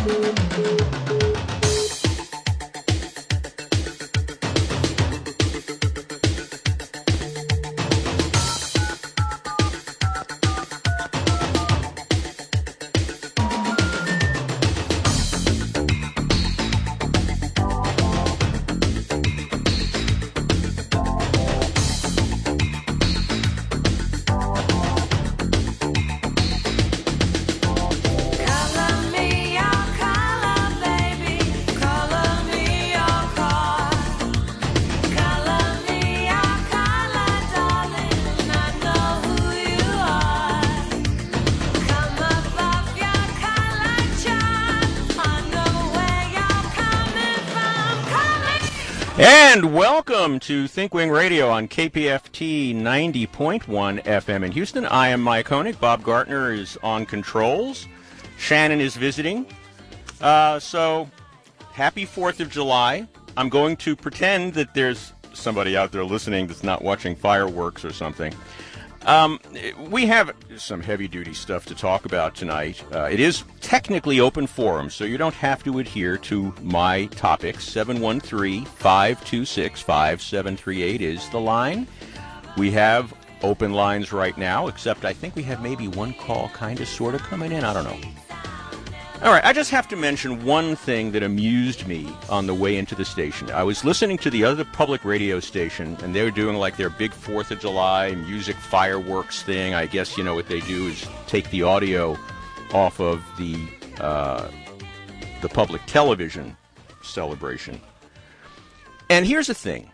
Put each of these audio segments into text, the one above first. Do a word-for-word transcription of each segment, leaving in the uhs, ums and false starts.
And welcome to ThinkWing Radio on K P F T ninety point one F M in Houston. I am Mike Honig. Bob Gartner is on controls. Shannon is visiting. Uh, so, happy fourth of July. I'm going to pretend that there's somebody out there listening that's not watching fireworks or something. Um, we have some heavy-duty stuff to talk about tonight. Uh, it is technically open forum, so you don't have to adhere to my topics. seven one three, five two six, five seven three eight is the line. We have open lines right now, except I think we have maybe one call kind of sort of coming in. I don't know. All right, I just have to mention one thing that amused me on the way into the station. I was listening to the other public radio station, and they were doing like their big fourth of July music fireworks thing. I guess, you know, what they do is take the audio off of the uh, the public television celebration. And here's the thing.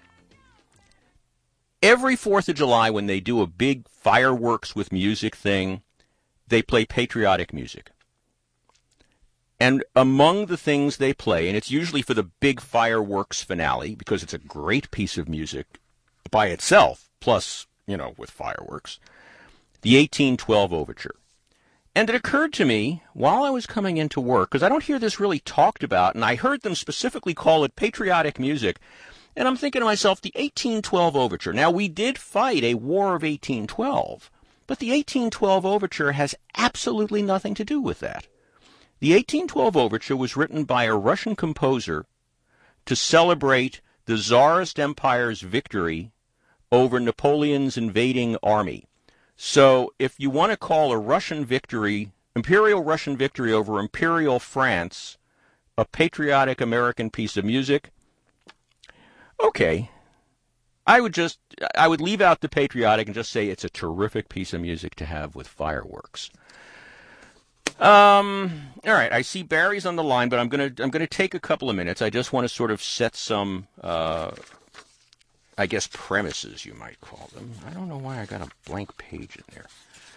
Every fourth of July when they do a big fireworks with music thing, they play patriotic music. And among the things they play, and it's usually for the big fireworks finale, because it's a great piece of music by itself, plus, you know, with fireworks, the eighteen twelve Overture. And it occurred to me, while I was coming into work, because I don't hear this really talked about, and I heard them specifically call it patriotic music, and I'm thinking to myself, the eighteen twelve Overture. Now, we did fight a war of eighteen twelve, but the eighteen twelve Overture has absolutely nothing to do with that. The eighteen twelve Overture was written by a Russian composer to celebrate the Tsarist Empire's victory over Napoleon's invading army. So if you want to call a Russian victory, Imperial Russian victory over Imperial France, a patriotic American piece of music, okay. I would just, I would leave out the patriotic and just say it's a terrific piece of music to have with fireworks. Um. All right. I see Barry's on the line, but I'm gonna I'm gonna take a couple of minutes. I just want to sort of set some, uh, I guess, premises, you might call them. I don't know why I got a blank page in there.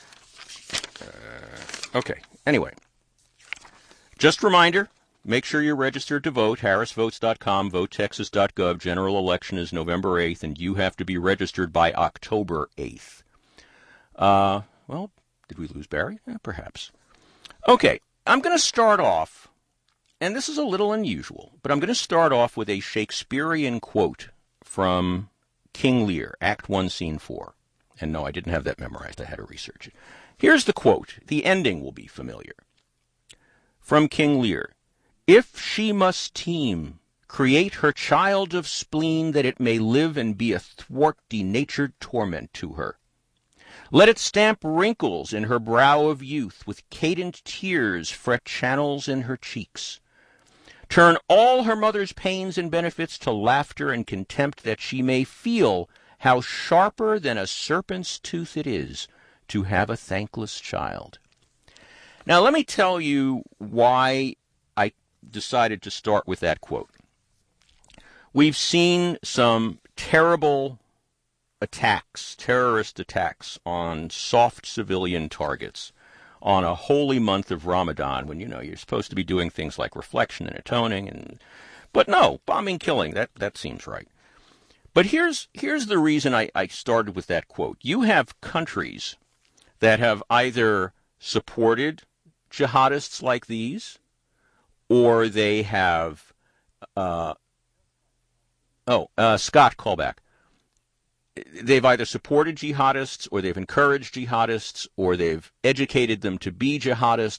Uh, okay. Anyway, just a reminder: make sure you're registered to vote. Harris Votes dot com, vote texas dot gov. General election is November eighth, and you have to be registered by October eighth. Uh. Well, did we lose Barry? Eh, perhaps. Okay, I'm going to start off, and this is a little unusual, but I'm going to start off with a Shakespearean quote from King Lear, Act one, Scene four. And no, I didn't have that memorized. I had to research it. Here's the quote. The ending will be familiar. From King Lear, "If she must teem, create her child of spleen, that it may live and be athwart denatured torment to her. Let it stamp wrinkles in her brow of youth, with cadent tears fret channels in her cheeks. Turn all her mother's pains and benefits to laughter and contempt, that she may feel how sharper than a serpent's tooth it is to have a thankless child." Now, let me tell you why I decided to start with that quote. We've seen some terrible attacks, terrorist attacks on soft civilian targets on a holy month of Ramadan, when, you know, you're supposed to be doing things like reflection and atoning, and but no, bombing, killing, that, that seems right. But here's here's the reason I, I started with that quote. You have countries that have either supported jihadists like these, or they have, uh, oh, uh, Scott, call back. They've either supported jihadists, or they've encouraged jihadists, or they've educated them to be jihadists,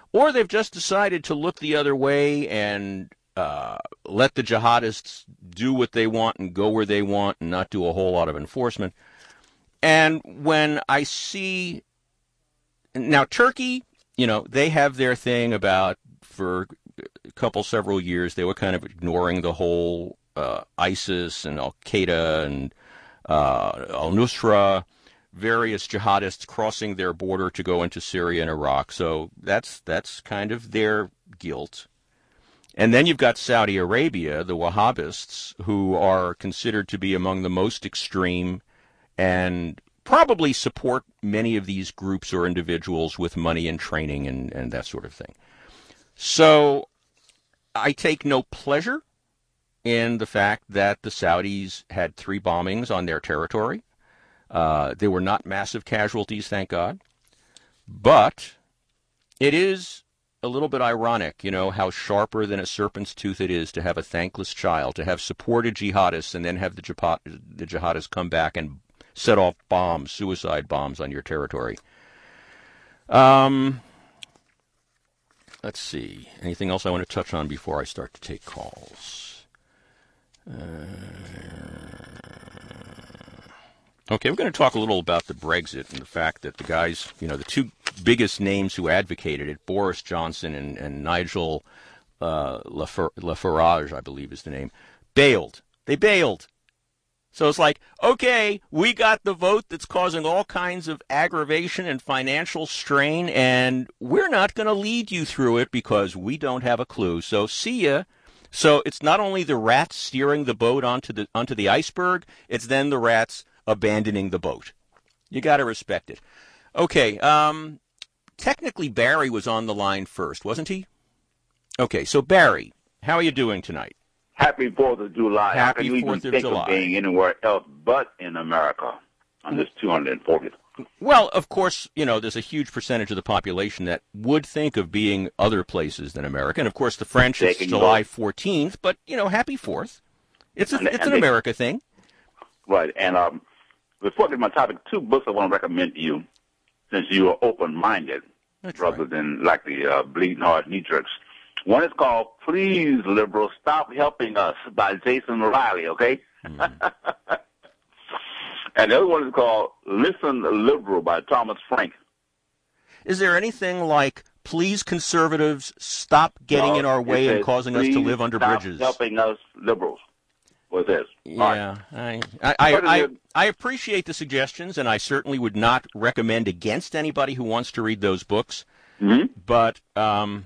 or they've just decided to look the other way and uh, let the jihadists do what they want and go where they want and not do a whole lot of enforcement. And when I see now Turkey, you know, they have their thing about for a couple, several years, they were kind of ignoring the whole uh, ISIS and Al-Qaeda and uh, al-Nusra, various jihadists crossing their border to go into Syria and Iraq. So that's that's kind of their guilt. And then you've got Saudi Arabia, the Wahhabists, who are considered to be among the most extreme and probably support many of these groups or individuals with money and training and, and that sort of thing. So I take no pleasure in the fact that the Saudis had three bombings on their territory. Uh, they were not massive casualties, thank God. But it is a little bit ironic, you know, how sharper than a serpent's tooth it is to have a thankless child, to have supported jihadists and then have the, jihad, the jihadists come back and set off bombs, suicide bombs on your territory. Um, let's see. Anything else I want to touch on before I start to take calls? Uh, okay, we're going to talk a little about the Brexit and the fact that the guys, you know, the two biggest names who advocated it, Boris Johnson and, and Nigel uh, Farage, I believe is the name, bailed. They bailed. So it's like, okay, we got the vote that's causing all kinds of aggravation and financial strain, and we're not going to lead you through it because we don't have a clue. So see ya. So it's not only the rats steering the boat onto the onto the iceberg, it's then the rats abandoning the boat. You got to respect it. Okay, um, technically Barry was on the line first, wasn't he? Okay, so Barry, how are you doing tonight? Happy Fourth of July. Happy How can you even Fourth of think July. of being anywhere else but in America on this two hundred fortieth? Well, of course, you know, there's a huge percentage of the population that would think of being other places than America. And, of course, the French, it's July fourteenth, but, you know, happy Fourth. It's, a, and, it's and an they, America thing. Right. And um, before I get my topic, two books I want to recommend to you, since you are open-minded, That's rather right. than like the uh, bleeding heart knee-jerks. One is called Please, Liberals, Stop Helping Us by Jason Riley, okay? Mm. And the other one is called Listen Liberal by Thomas Frank. Is there anything like, please, conservatives, stop getting no, in our way says, and causing us to live under stop bridges? Helping us liberals. What's this? Yeah, right. I, I, I, I, I appreciate the suggestions, and I certainly would not recommend against anybody who wants to read those books. Mm-hmm. But, um,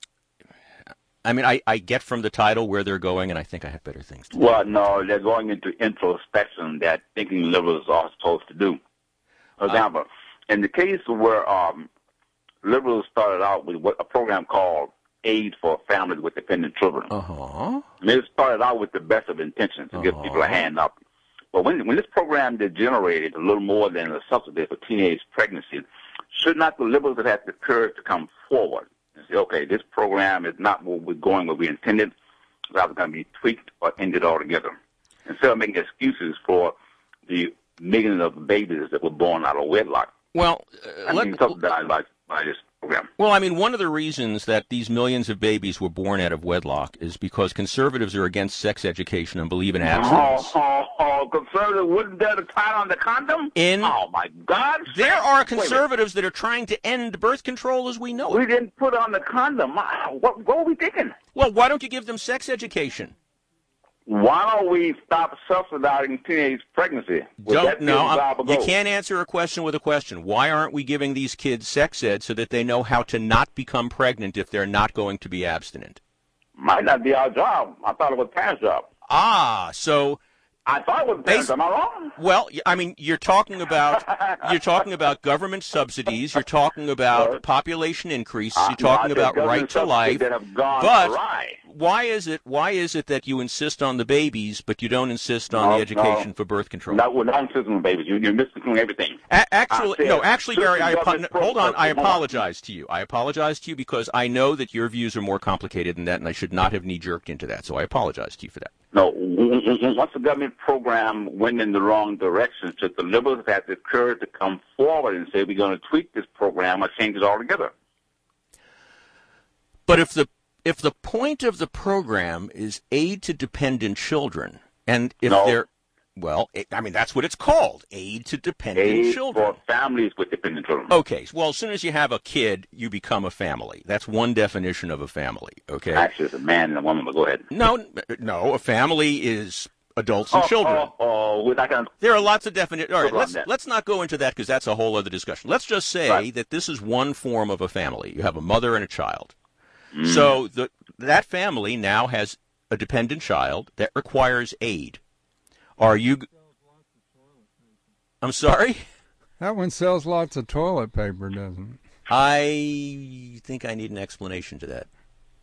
I mean, I, I get from the title where they're going, and I think I have better things to do. Well, no, they're going into introspection that thinking liberals are supposed to do. For example, uh, in the case where um, liberals started out with what, a program called Aid for Families with Dependent Children. Uh-huh. And it started out with the best of intentions to uh-huh. give people a hand up. But when, when this program degenerated a little more than a subsidy for teenage pregnancy, should not the liberals have had the courage to come forward and say, okay, this program is not where we're going where we intended, it's either going to be tweaked or ended altogether. Instead of making excuses for the millions of babies that were born out of wedlock. Well, uh, let, subsidized by, by this program. Well, I mean, one of the reasons that these millions of babies were born out of wedlock is because conservatives are against sex education and believe in abstinence. Oh, oh, oh conservatives wouldn't dare to tie on the condom? In, oh, my God. There are conservatives that are trying to end birth control as we know it. We didn't put on the condom. What, what were we thinking? Well, why don't you give them sex education? Why don't we stop subsidizing teenage pregnancy? Don't know. You can't answer a question with a question. Why aren't we giving these kids sex ed so that they know how to not become pregnant if they're not going to be abstinent? Might not be our job. I thought it was parents' job. Ah, so I thought it was parents. Am I wrong? Well, I mean, you're talking about you're talking about government subsidies. You're talking about right. population increase. You're talking uh, no, about right to life. That have gone but awry. why is it why is it that you insist on the babies, but you don't insist on no, the education no. for birth control? No, we're not insisting on babies. You, you're missing everything. A- actually, no. Actually, Barry, I apo- hold on. I apologize to you. I apologize to you because I know that your views are more complicated than that, and I should not have knee-jerked into that. So I apologize to you for that. No, once the government program went in the wrong direction, so the liberals have had the courage to come forward and say we're going to tweak this program or change it altogether. But if the if the point of the program is aid to dependent children, and if No. they're well, it, I mean that's what it's called, aid to dependent Aid children. for families with dependent children. Okay, well, as soon as you have a kid, you become a family. That's one definition of a family. Okay. Actually, it's a man and a woman, but go ahead. No, no, a family is adults and oh, children. Oh, oh, we're not going to... There are lots of definitions. All right, Go on let's then. let's not go into that because that's a whole other discussion. Let's just say Right. that this is one form of a family. You have a mother and a child. Mm. So the that family now has a dependent child that requires aid. Are you? I'm sorry? That one sells lots of toilet paper, doesn't it? I think I need an explanation to that.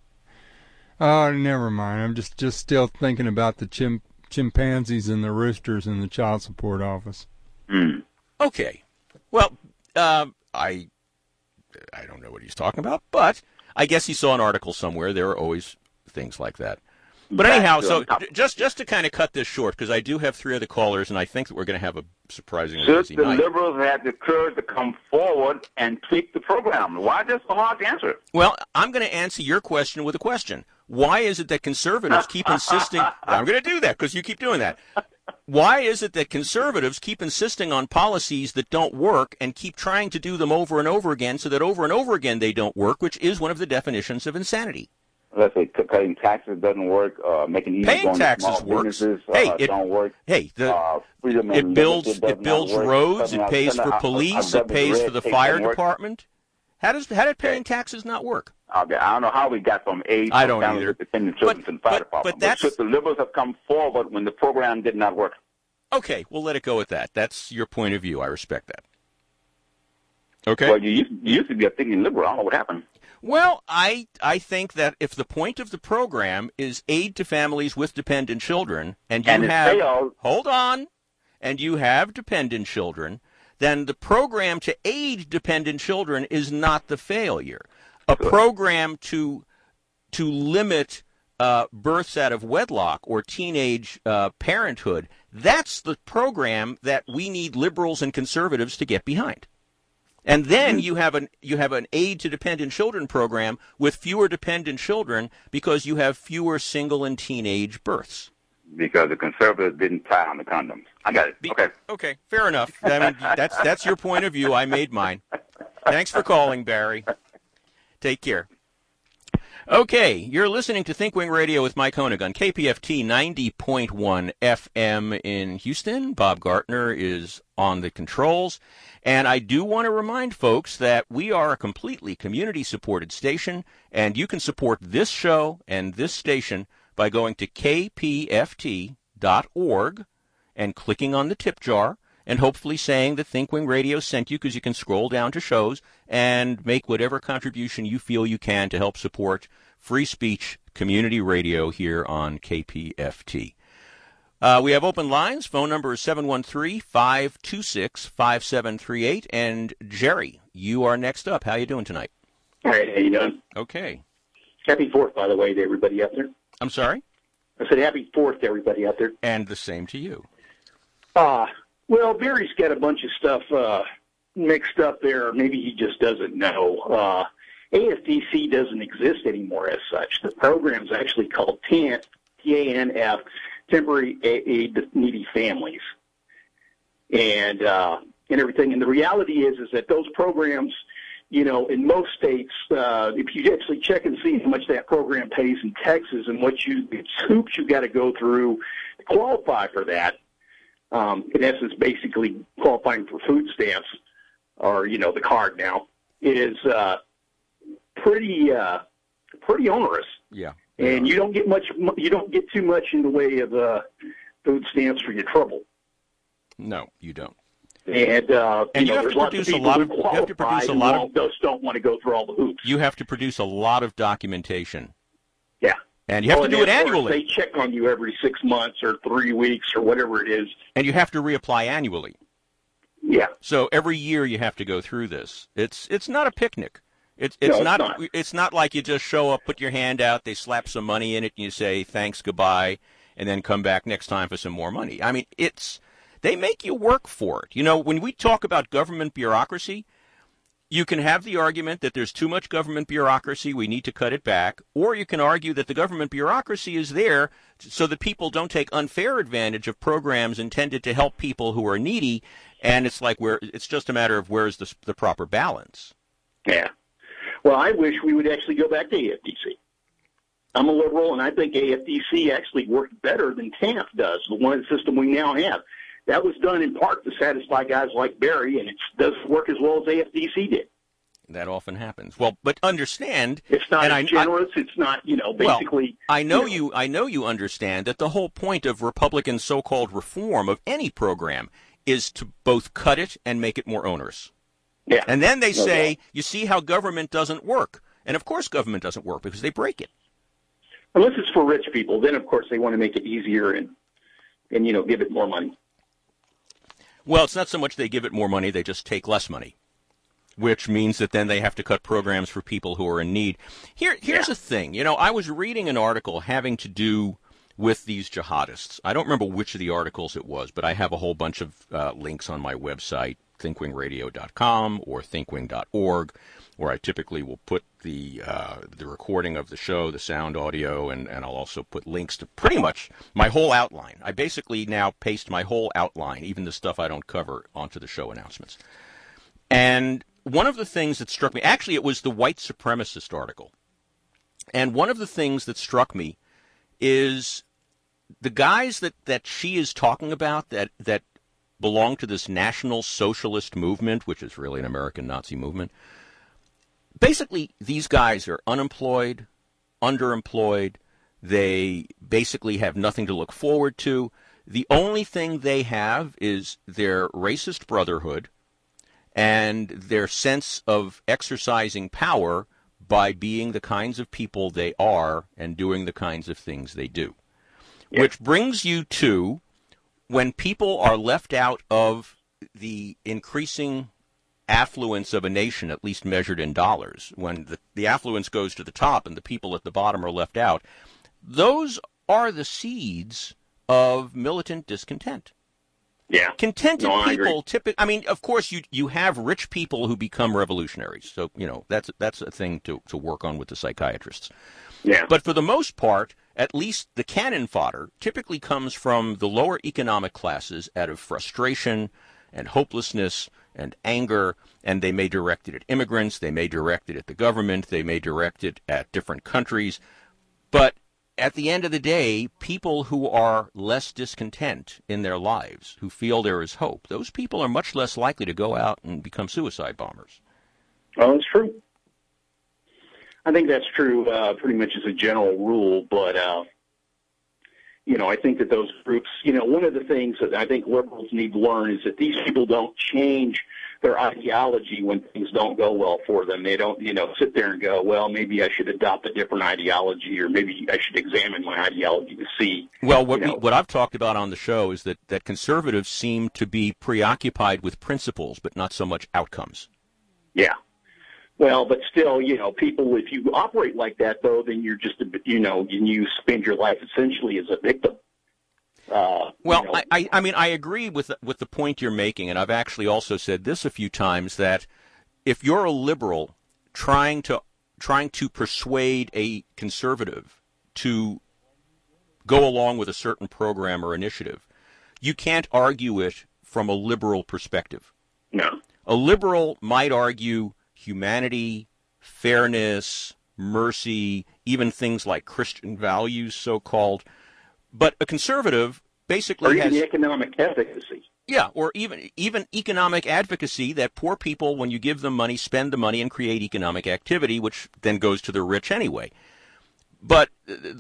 Oh, never mind. I'm just, just still thinking about the chim- chimpanzees and the roosters in the child support office. Mm. Okay. Well, um, I I don't know what he's talking about, but I guess he saw an article somewhere. There are always things like that. But Back anyhow, to so the topic. j- just just to kind of cut this short, because I do have three other callers, and I think that we're going to have a surprisingly Should busy the night. liberals have the courage to come forward and tweak the program? Why is it so hard to answer? Well, I'm going to answer your question with a question. Why is it that conservatives keep insisting... I'm going to do that because you keep doing that. Why is it that conservatives keep insisting on policies that don't work and keep trying to do them over and over again so that over and over again they don't work, which is one of the definitions of insanity? Let's say c- cutting taxes doesn't work, uh, making it easy Paying going to taxes small works. businesses uh, Hey, it- don't work. Hey, the, Uh, freedom it and builds liberty does it builds not work. roads, Cutting it out- pays cutting for out- police, out it pays red for the tape fire doesn't work. department. How does how did paying taxes not work? Okay, I don't know how we got from aid I to don't families either. with dependent children But- to the fire but- department. but that's- should the liberals have come forward when the program did not work? Okay, we'll let it go at that. That's your point of view. I respect that. Okay. Well, you used, you used to be a thinking liberal. I don't know what happened. Well, I I think that if the point of the program is aid to families with dependent children, and you And it have failed. hold on, and you have dependent children, then the program to aid dependent children is not the failure. A program to to limit uh, births out of wedlock or teenage uh, parenthood, that's the program that we need liberals and conservatives to get behind. And then you have an you have an aid to dependent children program with fewer dependent children because you have fewer single and teenage births. Because the conservatives didn't tie on the condoms. I got it. Be- Okay. Okay, fair enough. I mean, that's that's your point of view. I made mine. Thanks for calling, Barry. Take care. Okay, you're listening to ThinkWing Radio with Mike Honig on K P F T ninety point one F M in Houston. Bob Gartner is on the controls. And I do want to remind folks that we are a completely community-supported station, and you can support this show and this station by going to K P F T dot org and clicking on the tip jar and hopefully saying that ThinkWing Radio sent you, because you can scroll down to shows and make whatever contribution you feel you can to help support free speech community radio here on K P F T. Uh, we have open lines. Phone number is seven one three, five two six, five seven three eight. And Jerry, you are next up. How you doing tonight? All right, how you doing? Okay. Happy Fourth, by the way, to everybody out there. I'm sorry? I said Happy Fourth to everybody out there. And the same to you. Uh, well, Barry's got a bunch of stuff uh, mixed up there. Maybe he just doesn't know. Uh, A S D C doesn't exist anymore as such. The program's actually called T A N F, Temporary Aid to Needy Families, and uh, and everything. And the reality is, is that those programs, you know, in most states, uh, if you actually check and see how much that program pays in Texas and what you it's hoops you got to go through to qualify for that. Um, in essence, basically qualifying for food stamps, or you know, the card now is uh, pretty uh, pretty onerous. Yeah. And you don't get much. You don't get too much in the way of uh, food stamps for your trouble. No, you don't. And uh, And you, you know, have there's to lots produce of a people lot who of- you have to qualify produce a who lot of- won't- just don't want to go through all the hoops. You have to produce a lot of documentation. Yeah. And you have Oh, to do and it of course, annually. They check on you every six months or three weeks or whatever it is. And you have to reapply annually. Yeah. So every year you have to go through this. It's it's not a picnic. It's it's No, it's not, not. it's not like you just show up, put your hand out, they slap some money in it, and you say thanks, goodbye, and then come back next time for some more money. I mean, it's they make you work for it. You know, when we talk about government bureaucracy, You can have the argument that there's too much government bureaucracy, we need to cut it back, or you can argue that the government bureaucracy is there so that people don't take unfair advantage of programs intended to help people who are needy, and it's like where it's just a matter of where's the, the proper balance. Yeah. Well, I wish we would actually go back to A F D C. I'm a liberal, and I think A F D C actually worked better than T A N F does, the one system we now have. That was done in part to satisfy guys like Barry, and it doesn't work as well as A F D C did. That often happens. Well, but understand, it's not and as I, generous. I, it's not, you know, basically. Well, I know you, know, you. I know you understand that the whole point of Republican so-called reform of any program is to both cut it and make it more onerous. Yeah. And then they no say, doubt. you see how government doesn't work, and of course government doesn't work because they break it. Unless it's for rich people, then of course they want to make it easier and, and you know, give it more money. Well, it's not so much they give it more money, they just take less money, which means that then they have to cut programs for people who are in need. Here, here's yeah. the thing. You know, I was reading an article having to do with these jihadists. I don't remember which of the articles it was, but I have a whole bunch of uh, links on my website, think wing radio dot com or think wing dot org, where I typically will put the uh, the recording of the show, the sound audio, and, and I'll also put links to pretty much my whole outline. I basically now paste my whole outline, even the stuff I don't cover, onto the show announcements. And one of the things that struck me, actually it was the white supremacist article, and one of the things that struck me is the guys that, that she is talking about that, that belong to this National Socialist movement, which is really an American Nazi movement. Basically, these guys are unemployed, underemployed. They basically have nothing to look forward to. The only thing they have is their racist brotherhood and their sense of exercising power by being the kinds of people they are and doing the kinds of things they do. Yeah. Which brings you to when people are left out of the increasing affluence of a nation, at least measured in dollars, when the, the affluence goes to the top and the people at the bottom are left out, those are the seeds of militant discontent. Yeah. Contented no, people typically, I mean, of course, you you have rich people who become revolutionaries. So, you know, that's that's a thing to, to work on with the psychiatrists. Yeah. But for the most part, at least the cannon fodder typically comes from the lower economic classes out of frustration and hopelessness and anger, and they may direct it at immigrants, they may direct it at the government, they may direct it at different countries. But at the end of the day, people who are less discontent in their lives, who feel there is hope, those people are much less likely to go out and become suicide bombers. Well, it's true. I think that's true uh, pretty much as a general rule, but, uh, you know, I think that those groups, you know, one of the things that I think liberals need to learn is that these people don't change their ideology when things don't go well for them. They don't, you know, sit there and go, well, maybe I should adopt a different ideology, or maybe I should examine my ideology to see. Well, what you know, we, what I've talked about on the show is that, that conservatives seem to be preoccupied with principles, but not so much outcomes. Yeah. Well, but still, you know, people, if you operate like that, though, then you're just, a, you know, you spend your life essentially as a victim. Uh, well, you know. I, I mean, I agree with with the point you're making, and I've actually also said this a few times, that if you're a liberal trying to trying to persuade a conservative to go along with a certain program or initiative, you can't argue it from a liberal perspective. No. A liberal might argue humanity, fairness, mercy, even things like Christian values, so-called. But a conservative basically or even has the economic efficacy. Yeah, or even even economic advocacy, that poor people, when you give them money, spend the money and create economic activity, which then goes to the rich anyway. But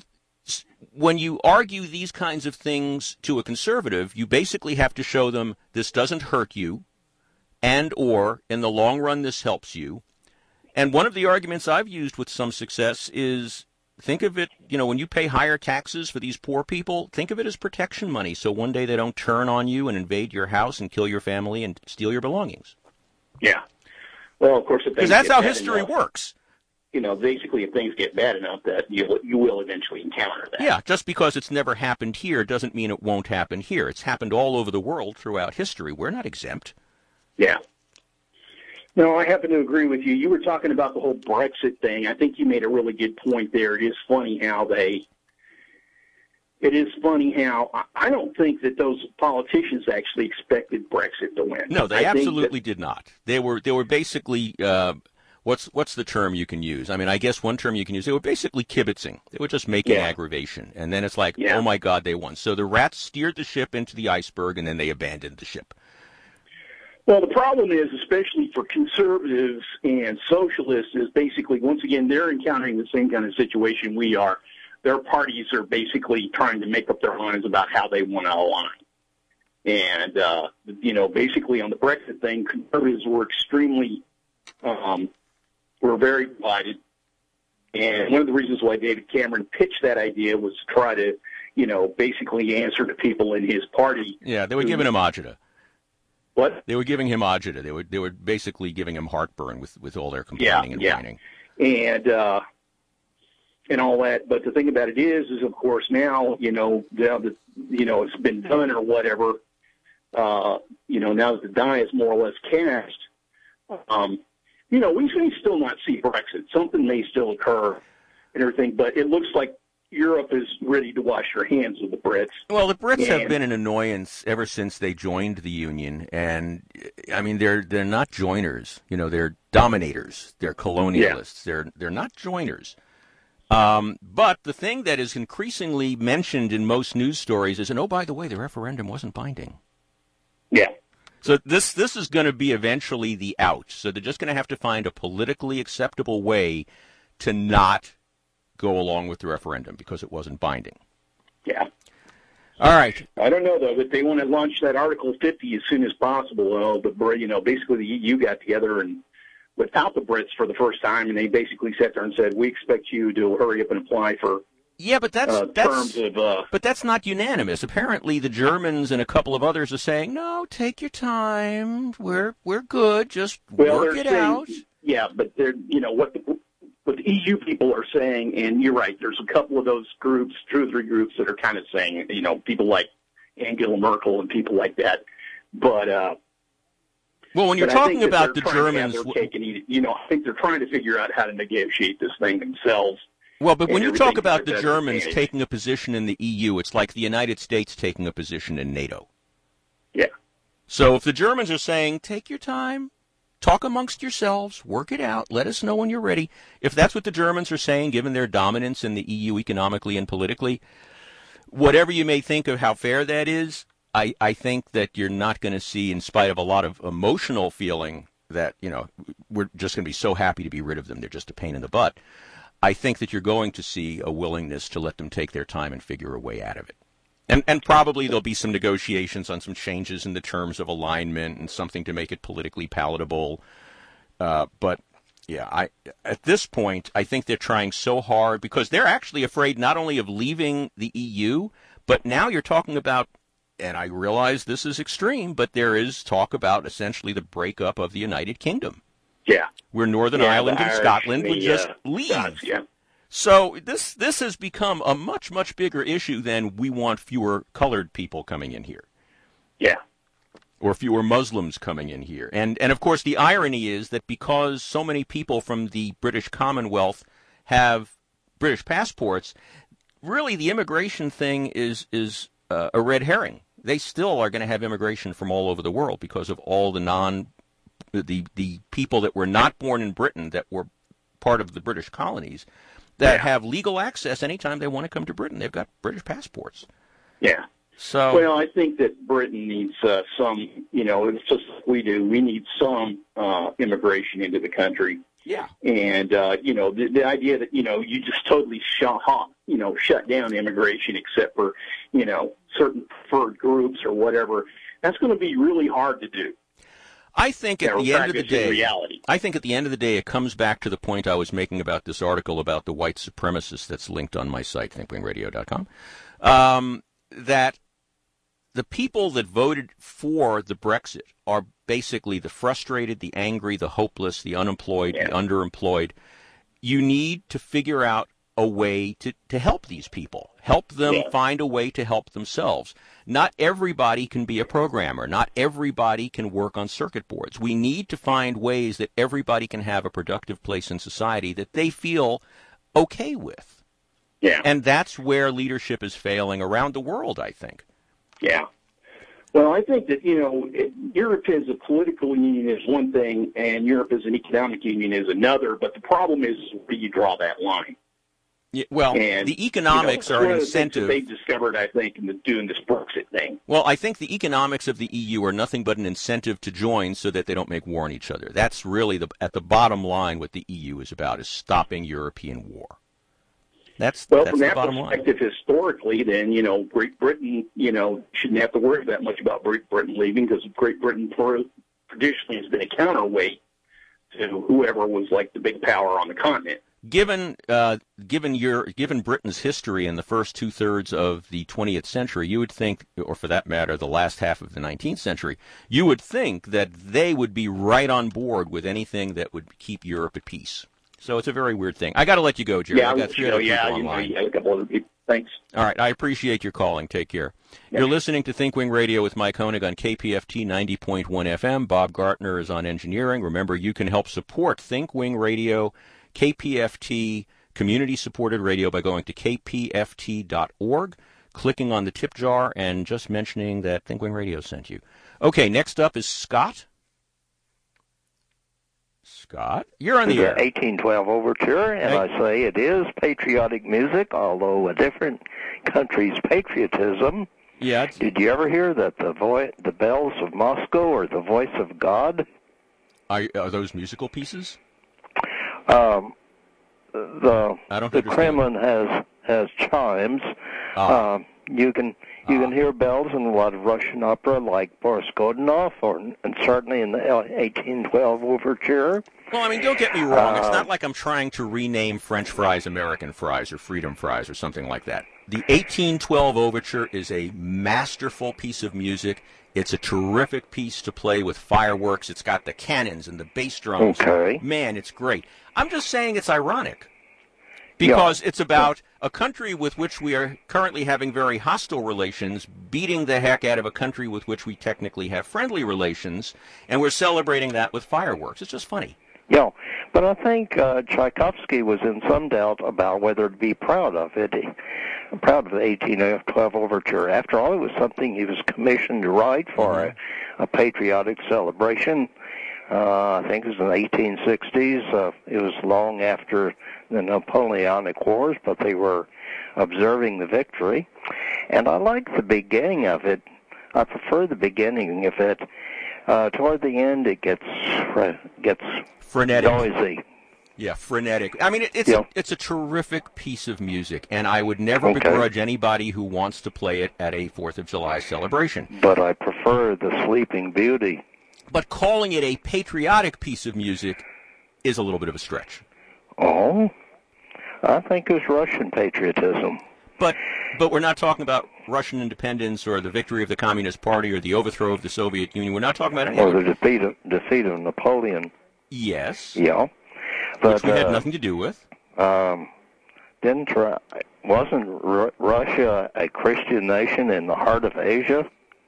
when you argue these kinds of things to a conservative, you basically have to show them this doesn't hurt you, and or in the long run this helps you. And one of the arguments I've used with some success is, think of it, you know, when you pay higher taxes for these poor people, think of it as protection money, so one day they don't turn on you and invade your house and kill your family and steal your belongings. Yeah. Well, of course, because that's how history enough, works. You know, basically, if things get bad enough, that you you will eventually encounter that. Yeah, just because it's never happened here doesn't mean it won't happen here. It's happened all over the world throughout history. We're not exempt. Yeah. No, I happen to agree with you. You were talking about the whole Brexit thing. I think you made a really good point there. It is funny how they, it is funny how, I don't think that those politicians actually expected Brexit to win. No, they I absolutely that, did not. They were, they were basically, uh, what's, what's the term you can use? I mean, I guess one term you can use, they were basically kibitzing. They were just making yeah. aggravation. And then it's like, yeah. oh my God, they won. So the rats steered the ship into the iceberg and then they abandoned the ship. Well, the problem is, especially for conservatives and socialists, is basically, once again, they're encountering the same kind of situation we are. Their parties are basically trying to make up their minds about how they want to align. And, uh, you know, basically on the Brexit thing, conservatives were extremely, um, were very divided. And one of the reasons why David Cameron pitched that idea was to try to, you know, basically answer to people in his party. Yeah, they were giving him agita. What? They were giving him agita. They were they were basically giving him heartburn with, with all their complaining yeah, and yeah. whining. And uh, and all that. But the thing about it is, is of course now, you know, now that you know it's been done or whatever. Uh, you know, now that the die is more or less cast, um, you know, we may still not see Brexit. Something may still occur and everything, but it looks like Europe is ready to wash their hands with the Brits. Well, the Brits and, have been an annoyance ever since they joined the Union, and I mean they're they're not joiners. You know, they're dominators. They're colonialists. Yeah. They're they're not joiners. Um, but the thing that is increasingly mentioned in most news stories is, and oh, by the way, the referendum wasn't binding. Yeah. So this this is going to be eventually the out. So they're just going to have to find a politically acceptable way to not go along with the referendum because it wasn't binding. Yeah. All right. I don't know, though, that they want to launch that Article fifty as soon as possible. Well, but, you know, basically the E U got together and without the Brits for the first time, and they basically sat there and said, we expect you to hurry up and apply for yeah, but that's, uh, that's terms of... Uh, but that's not unanimous. Apparently the Germans and a couple of others are saying, no, take your time. We're we're good. Just well, work it saying, out. Yeah, but they're, you know, what the... What the E U people are saying, and you're right, there's a couple of those groups, two or three groups that are kind of saying, you know, people like Angela Merkel and people like that. But, uh, well, when you're talking about the Germans, eat, you know, I think they're trying to figure out how to negotiate this thing themselves. Well, but when you talk about the Germans advantage. taking a position in the E U, it's like the United States taking a position in NATO. Yeah. So if the Germans are saying, take your time, talk amongst yourselves, work it out, let us know when you're ready. If that's what the Germans are saying, given their dominance in the E U economically and politically, whatever you may think of how fair that is, I, I think that you're not going to see, in spite of a lot of emotional feeling that, you know, we're just going to be so happy to be rid of them, they're just a pain in the butt. I think that you're going to see a willingness to let them take their time and figure a way out of it. And and probably there'll be some negotiations on some changes in the terms of alignment and something to make it politically palatable. Uh, but, yeah, I at this point, I think they're trying so hard because they're actually afraid not only of leaving the E U, but now you're talking about, and I realize this is extreme, but there is talk about essentially the breakup of the United Kingdom. Yeah. Where Northern yeah, Ireland and Irish, Scotland the, would just uh, leave. Scots, yeah. So this this has become a much, much bigger issue than we want fewer colored people coming in here. Yeah. Or fewer Muslims coming in here. And, and of course, the irony is that because so many people from the British Commonwealth have British passports, really the immigration thing is, is uh, a red herring. They still are going to have immigration from all over the world because of all the non the the people that were not born in Britain that were part of the British colonies that yeah. have legal access anytime they want to come to Britain. They've got British passports. Yeah. So well, I think that Britain needs uh, some, you know, it's just like we do. We need some uh, immigration into the country. Yeah. And, uh, you know, the, the idea that, you know, you just totally shut, you know, shut down immigration except for, you know, certain preferred groups or whatever, that's going to be really hard to do. I think at the end of the day, reality. I think at the end of the day, it comes back to the point I was making about this article about the white supremacists that's linked on my site, think wing radio dot com, um, that the people that voted for the Brexit are basically the frustrated, the angry, the hopeless, the unemployed, yeah. the underemployed. You need to figure out a way to, to help these people, help them Yeah. find a way to help themselves. Not everybody can be a programmer. Not everybody can work on circuit boards. We need to find ways that everybody can have a productive place in society that they feel okay with. Yeah. And that's where leadership is failing around the world, I think. Yeah. Well, I think that, you know, it, Europe as a political union is one thing, and Europe as an economic union is another, but the problem is where you draw that line. Yeah, well, And, the economics you know, are one an of the things that incentive. they discovered, I think, in the, doing this Brexit thing. Well, I think the economics of the E U are nothing but an incentive to join so that they don't make war on each other. That's really the, at the bottom line what the E U is about, is stopping European war. That's, Well, that's from the that bottom line. perspective, historically, then, you know, Great Britain, you know, shouldn't have to worry that much about Great Britain leaving, because Great Britain traditionally has been a counterweight to whoever was like the big power on the continent. Given uh, given your given Britain's history in the first two thirds of the twentieth century, you would think, or for that matter, the last half of the nineteenth century, you would think that they would be right on board with anything that would keep Europe at peace. So it's a very weird thing. I got to let you go, Jerry. Yeah, I got three you know, other yeah, people you know, online. yeah, a couple other people. Thanks. All right, I appreciate your calling. Take care. Yeah. You're listening to ThinkWing Radio with Mike Honig on K P F T ninety point one F M. Bob Gartner is on engineering. Remember, you can help support ThinkWing Radio, K P F T, community-supported radio by going to k p f t dot org, clicking on the tip jar, and just mentioning that ThinkWing Radio sent you. Okay, next up is Scott. Scott, you're on the air. The eighteen twelve Overture, and Hey. I say it is patriotic music, although a different country's patriotism. Yeah, it's, Did you ever hear that the vo- the bells of Moscow or the voice of God? are, are those musical pieces? Um, the I don't the understand. Kremlin has has chimes. Ah. Uh, you can you can hear bells in a lot of Russian opera, like Boris Godunov, or and certainly in the eighteen twelve Overture. Well, I mean, don't get me wrong. It's Uh, not like I'm trying to rename French fries American fries or freedom fries or something like that. The eighteen twelve Overture is a masterful piece of music. It's a terrific piece to play with fireworks. It's got the cannons and the bass drums. Okay. Man, it's great. I'm just saying it's ironic because it's about a country with which we are currently having very hostile relations beating the heck out of a country with which we technically have friendly relations, and we're celebrating that with fireworks. It's just funny. Yeah, but I think uh, Tchaikovsky was in some doubt about whether to be proud of it, proud of the eighteen twelve Overture. After all, it was something he was commissioned to write for Mm-hmm. a, a patriotic celebration. Uh, I think it was in the eighteen sixties. Uh, it was long after the Napoleonic Wars, but they were observing the victory. And I like the beginning of it. I prefer the beginning of it. Uh, toward the end, it gets gets Frenetic. noisy. Yeah, frenetic. I mean, it, it's Yeah. a, it's a terrific piece of music, and I would never Okay. begrudge anybody who wants to play it at a Fourth of July celebration. But I prefer the Sleeping Beauty. But calling it a patriotic piece of music is a little bit of a stretch. Oh, I think it's Russian patriotism. But but we're not talking about Russian independence or the victory of the Communist Party or the overthrow of the Soviet Union. We're not talking about any Or of the it. defeat of, defeat of Napoleon. Yes, Yeah. But, which we had uh, nothing to do with. Um, didn't Ru- wasn't Ru- Russia a Christian nation in the heart of Asia?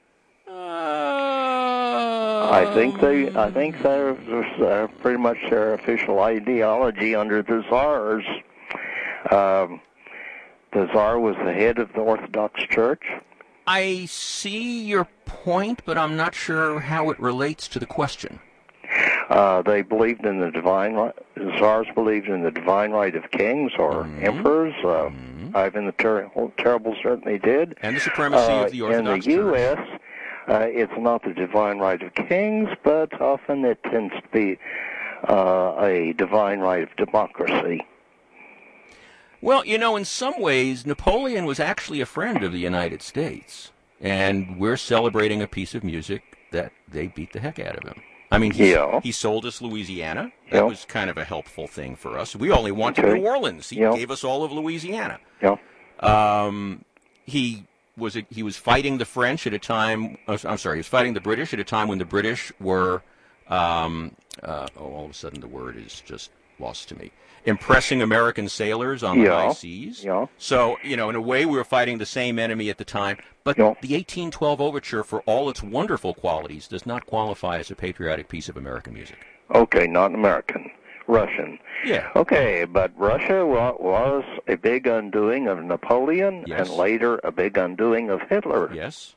I think they. I think that was uh, pretty much their official ideology under the Tsars. Um, the Tsar was the head of the Orthodox Church. I see your point, but I'm not sure how it relates to the question. Uh, they believed in the divine right. The Tsars believed in the divine right of kings or Mhm. emperors. Uh, Mhm. Ivan the Ter- Terrible certainly did. And the supremacy Uh, of the Orthodox in the Church. U S, uh, it's not the divine right of kings, but often it tends to be uh, a divine right of democracy. Well, you know, in some ways, Napoleon was actually a friend of the United States, and we're celebrating a piece of music that they beat the heck out of him. I mean, he, Yeah. he sold us Louisiana. That Yeah. was kind of a helpful thing for us. We only wanted Okay. New Orleans. He Yeah. gave us all of Louisiana. Yeah. Um, he was a, he was fighting the French at a time. oh, I'm sorry, he was fighting the British at a time when the British were. Um, uh, oh, all of a sudden, the word is just lost to me. Impressing American sailors on the Yeah. high seas. Yeah. So, you know, in a way, we were fighting the same enemy at the time. But Yeah. the eighteen twelve Overture, for all its wonderful qualities, does not qualify as a patriotic piece of American music. Okay, not American. Russian. Yeah. Okay, but Russia wa- was a big undoing of Napoleon Yes. and later a big undoing of Hitler. Yes.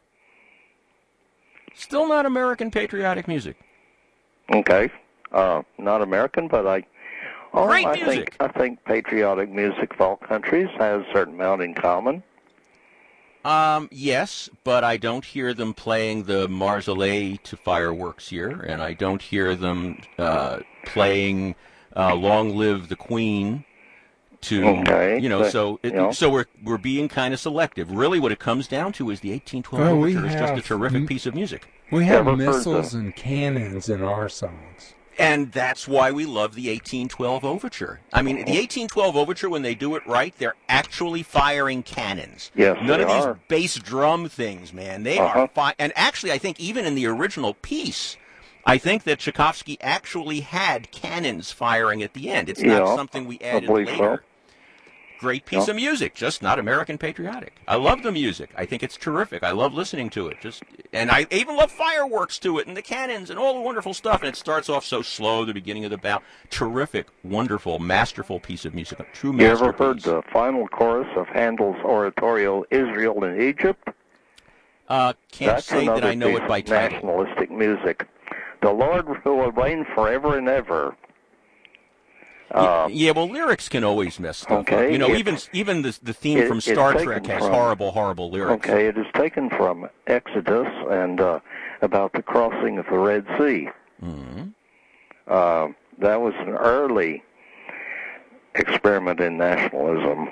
Still not American patriotic music. Okay. Uh, not American, but I... Oh, Great I music. think I think patriotic music of all countries has a certain amount in common. Um, yes, but I don't hear them playing the Marseillaise to fireworks here, and I don't hear them uh, playing uh, "Long Live the Queen" to Okay, you know. but, so it, you know. so we're we're being kind of selective. Really, what it comes down to is the eighteen twelve Well, we Overture is just a have- terrific piece of music. We have Ever heard missiles the- and cannons in our songs. And that's why we love the eighteen twelve Overture. I mean, the eighteen twelve Overture, when they do it right, they're actually firing cannons. Yes, None they of these are. bass drum things, man. They Uh-huh. are fi- And actually, I think even in the original piece, I think that Tchaikovsky actually had cannons firing at the end. It's not Yeah, something we I added believe later. so. Great piece Yeah. of music, just not American patriotic. I love the music. I think it's terrific. I love listening to it. Just, and I even love fireworks to it and the cannons and all the wonderful stuff. And it starts off so slow, the beginning of the battle. Terrific, wonderful, masterful piece of music. A true You ever masterpiece. heard the final chorus of Handel's oratorio "Israel in Egypt"? Uh, can't That's say that another I know piece it by of title. nationalistic music. The Lord will reign forever and ever. Uh, yeah, well, lyrics can always mess stuff Okay, up. You know, it- even even the the theme it- from it's Star taken Trek has from- horrible, horrible lyrics. Okay, it is taken from Exodus and uh, about the crossing of the Red Sea. Mhm. Uh, that was an early experiment in nationalism.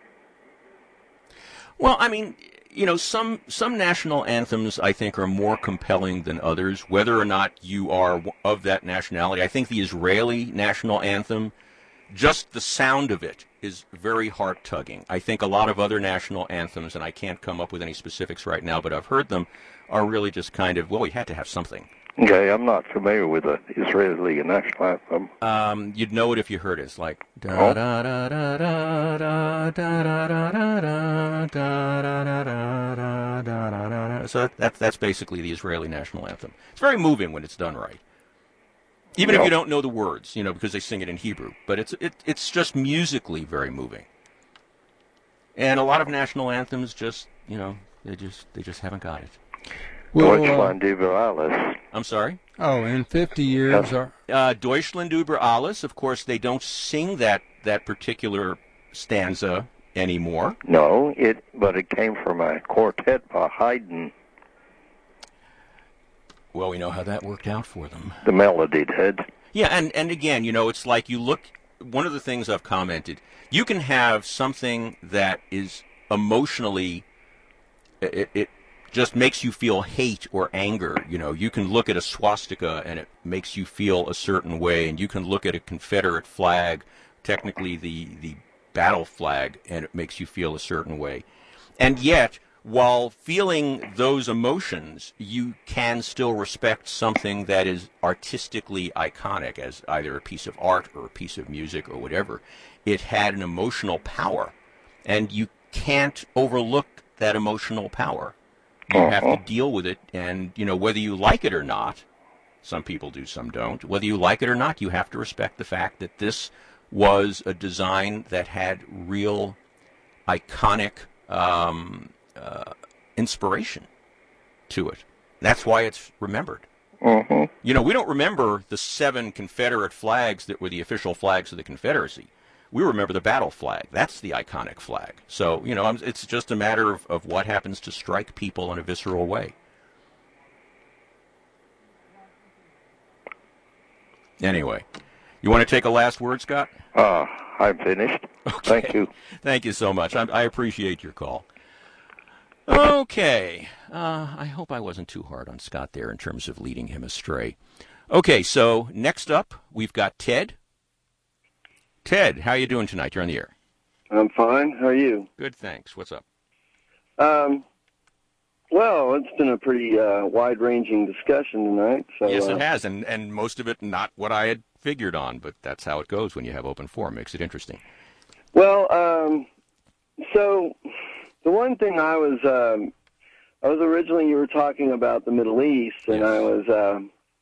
Well, I mean, you know, some some national anthems I think are more compelling than others, whether or not you are of that nationality. I think the Israeli national anthem, just the sound of it is very heart-tugging. I think a lot of other national anthems, and I can't come up with any specifics right now, but I've heard them, are really just kind of, well, we had to have something. Okay, I'm not familiar with the Israeli national anthem. Um, you'd know it if you heard it. It's like da Oh. da da da da da da da da da da da da da da da da. So that's that's basically the Israeli national anthem. It's very moving when it's done right. Even if Yeah. you don't know the words, you know, because they sing it in Hebrew, but it's it, it's just musically very moving. And a lot of national anthems just, you know, they just they just haven't got it. Well, Deutschland über alles. I'm sorry? oh, in fifty years, Yes. our, Uh, Deutschland über alles, of course, they don't sing that, that particular stanza anymore. No, it but it came from a quartet by Haydn. Well, we know how that worked out for them. The melody did. Yeah, and, and again, you know, it's like you look, one of the things I've commented, you can have something that is emotionally, it, it just makes you feel hate or anger. You know, you can look at a swastika and it makes you feel a certain way, and you can look at a Confederate flag, technically the, the battle flag, and it makes you feel a certain way. And yet, while feeling those emotions, you can still respect something that is artistically iconic as either a piece of art or a piece of music or whatever. It had an emotional power, and you can't overlook that emotional power. You have to deal with it, and, you know, whether you like it or not, some people do, some don't, whether you like it or not, you have to respect the fact that this was a design that had real iconic um, uh, inspiration to it. That's why it's remembered. Mm-hmm. You know, we don't remember the seven Confederate flags that were the official flags of the Confederacy. We remember the battle flag. That's the iconic flag. So, you know, it's just a matter of, of what happens to strike people in a visceral way. Anyway, you want to take a last word, Scott? Uh, I'm finished. Okay. Thank you. Thank you so much. I, I appreciate your call. Okay. Uh, I hope I wasn't too hard on Scott there in terms of leading him astray. Okay, so next up, we've got Ted. Ted, how you doing tonight? You're on the air. I'm fine. How are you? Good, thanks. What's up? Um, well, it's been a pretty uh, wide-ranging discussion tonight. So, Yes, uh, it has, and, and most of it not what I had figured on, but that's how it goes when you have open forum. Makes it interesting. Well, um, so the one thing I was, um, I was originally, you were talking about the Middle East, and Yes. I was, uh,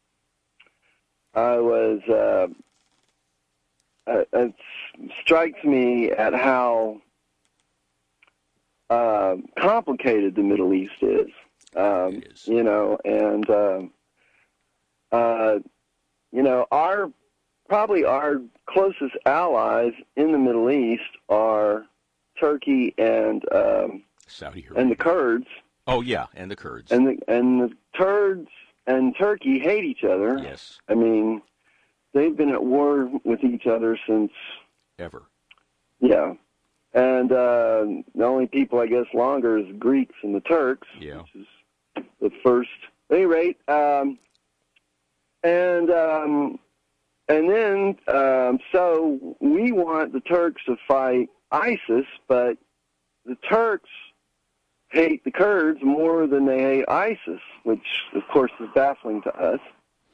I was, uh, uh, it strikes me at how uh, complicated the Middle East is. Um, It is. You know, and um, uh, you know, our probably our closest allies in the Middle East are Turkey and um, Saudi Arabia. and the Kurds, Oh, yeah, and the Kurds. and the and the Kurds and Turkey hate each other. Yes, I mean, they've been at war with each other since, ever. yeah. And uh, the only people, I guess, longer is Greeks and the Turks, Yeah. which is the first. At any rate, um, and um, and then um, so we want the Turks to fight ISIS, but the Turks hate the Kurds more than they hate ISIS, which, of course, is baffling to us.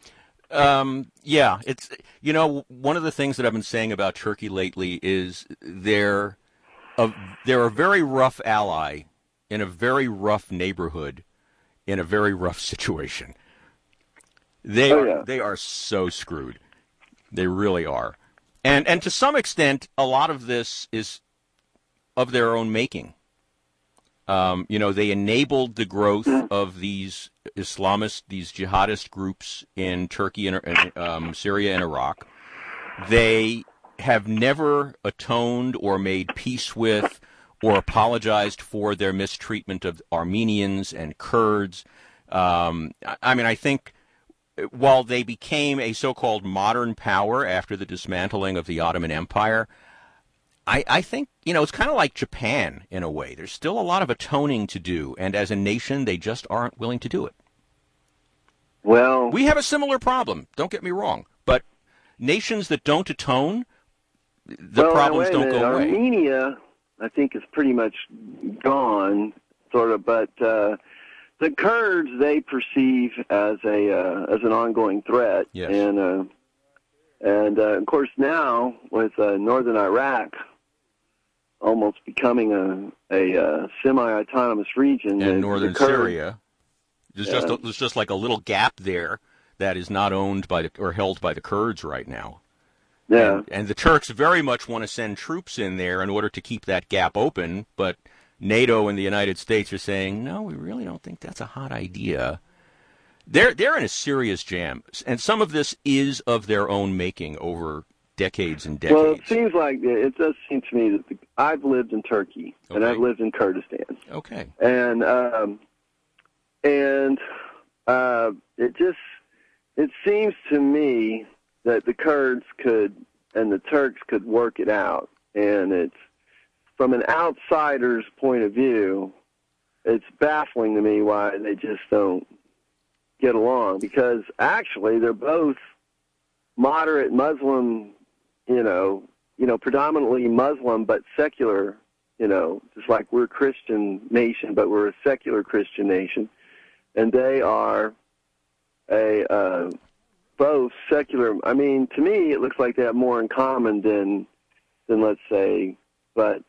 Um, yeah, it's, you know, one of the things that I've been saying about Turkey lately is they're a, they're a very rough ally in a very rough neighborhood in a very rough situation. They Oh, are, yeah. they are so screwed. They really are. And, and to some extent, a lot of this is of their own making. Um, you know, they enabled the growth of these Islamist, these jihadist groups in Turkey and um, Syria and Iraq. They have never atoned or made peace with or apologized for their mistreatment of Armenians and Kurds. Um, I mean, I think while they became a so-called modern power after the dismantling of the Ottoman Empire, I, I think, you know, it's kind of like Japan in a way. There's still a lot of atoning to do, and as a nation, they just aren't willing to do it. Well, We have a similar problem, don't get me wrong, but nations that don't atone, the well, problems wait a don't minute. go away. Armenia, I think, is pretty much gone, sort of, but uh, the Kurds they perceive as a uh, as an ongoing threat, Yes. and uh, and uh, of course now with uh, northern Iraq almost becoming a a uh, semi-autonomous region, And the, northern the Kurds, Syria, there's Yeah. just a, there's just like a little gap there that is not owned by the, or held by the Kurds right now. yeah, And, and the Turks very much want to send troops in there in order to keep that gap open, but NATO and the United States are saying, no, we really don't think that's a hot idea. They're they're in a serious jam, and some of this is of their own making over decades and decades. Well, it seems like it does seem to me that the, I've lived in Turkey and Okay. I've lived in Kurdistan, Okay. and um, and uh, it just it seems to me that the Kurds could and the Turks could work it out, and it's from an outsider's point of view, it's baffling to me why they just don't get along, because actually they're both moderate Muslim, you know, you know, predominantly Muslim but secular, you know, just like we're a Christian nation, but we're a secular Christian nation, and they are a uh, both secular. I mean, to me, it looks like they have more in common than than let's say, but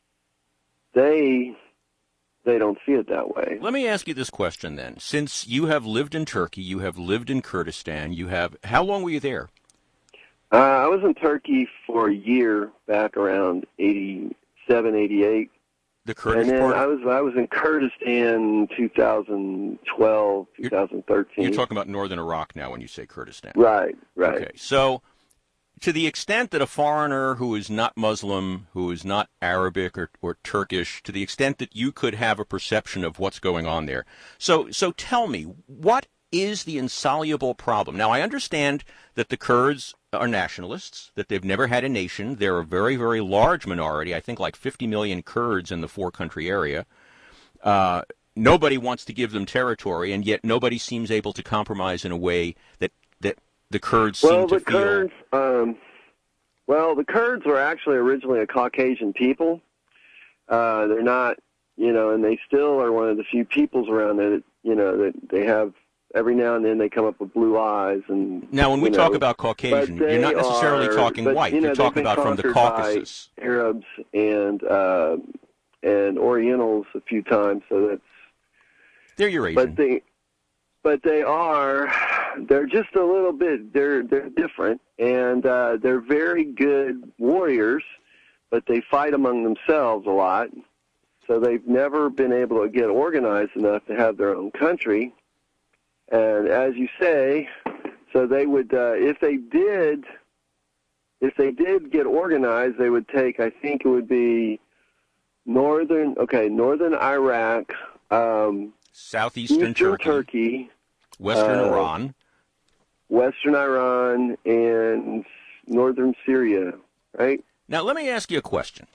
they they don't see it that way. Let me ask you this question then. Since you have lived in Turkey, you have lived in Kurdistan, you have, how long were you there? Uh, I was in Turkey for a year back around eighty-seven, eighty-eight. The Kurdish And then part? I Of, was I was in Kurdistan two thousand twelve, You're- twenty thirteen. you're talking about northern Iraq now when you say Kurdistan. Right, right. Okay, so to the extent that a foreigner who is not Muslim, who is not Arabic or, or Turkish, to the extent that you could have a perception of what's going on there. So, so tell me, what is the insoluble problem? Now, I understand that the Kurds are nationalists, that they've never had a nation. They're a very, very large minority, I think like fifty million Kurds in the four-country area. Uh, nobody wants to give them territory, and yet nobody seems able to compromise in a way that, that the Kurds Well, seem to the feel. Kurds, um, well, the Kurds were actually originally a Caucasian people. Uh, they're not, you know, and they still are one of the few peoples around there that, you know, that they have every now and then they come up with blue eyes. And now, when we you talk know, about Caucasian, but you're not they necessarily are- talking but, white. you know, You're they've talking been about from the conquered by Caucasus. Arabs and uh, and Orientals a few times, so that's. They're Eurasian. But they, but they are, they're just a little bit. They're they're different, and uh, they're very good warriors, but they fight among themselves a lot. So they've never been able to get organized enough to have their own country. And as you say, so they would, uh, if they did, if they did get organized, they would take, I think it would be northern, okay, northern Iraq, um, Southeastern Eastern Turkey, Turkey, Western uh, Iran. Western Iran, and northern Syria, right? Now, let me ask you a question.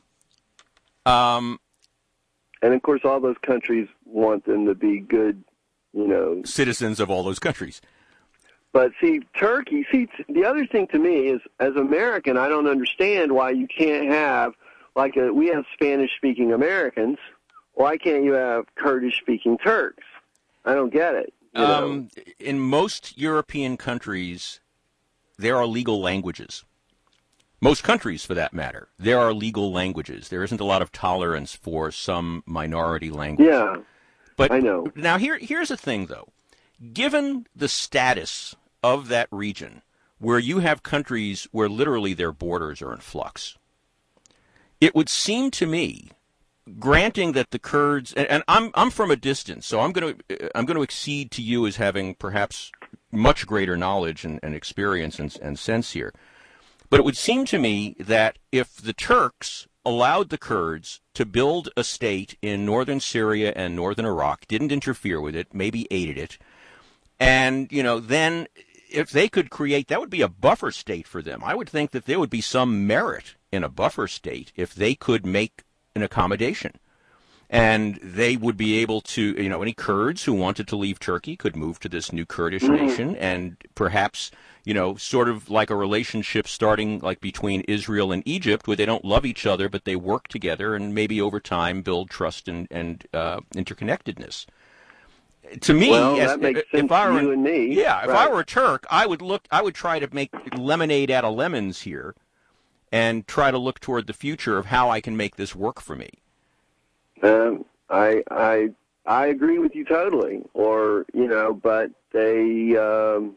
Um, And of course, all those countries want them to be good, you know. citizens of all those countries. But see, Turkey, see, t- the other thing to me is, as American, I don't understand why you can't have, like, a, we have Spanish-speaking Americans. Why can't you have Kurdish-speaking Turks? I don't get it. You know? Um, in most European countries, there are legal languages. Most countries, for that matter, there are legal languages. There isn't a lot of tolerance for some minority language. Yeah, but I know. Now, here, here's the thing, though. Given the status of that region, where you have countries where literally their borders are in flux, it would seem to me, granting that the Kurds, and, and I'm I'm from a distance, so I'm going to I'm going to accede to you as having perhaps much greater knowledge and, and experience and, and sense here. But it would seem to me that if the Turks allowed the Kurds to build a state in northern Syria and northern Iraq, didn't interfere with it, maybe aided it, and, you know, then if they could create, that would be a buffer state for them. I would think that there would be some merit in a buffer state if they could make an accommodation. And they would be able to, you know, any Kurds who wanted to leave Turkey could move to this new Kurdish Mm-hmm. nation and perhaps, you know, sort of like a relationship starting like between Israel and Egypt where they don't love each other, but they work together and maybe over time build trust and, and uh, interconnectedness. To me, Well, as, that makes if sense I to were, you and me. yeah, if Right. I were a Turk, I would look, I would try to make lemonade out of lemons here and try to look toward the future of how I can make this work for me. Um, I I I agree with you totally. Or you know, but they, um,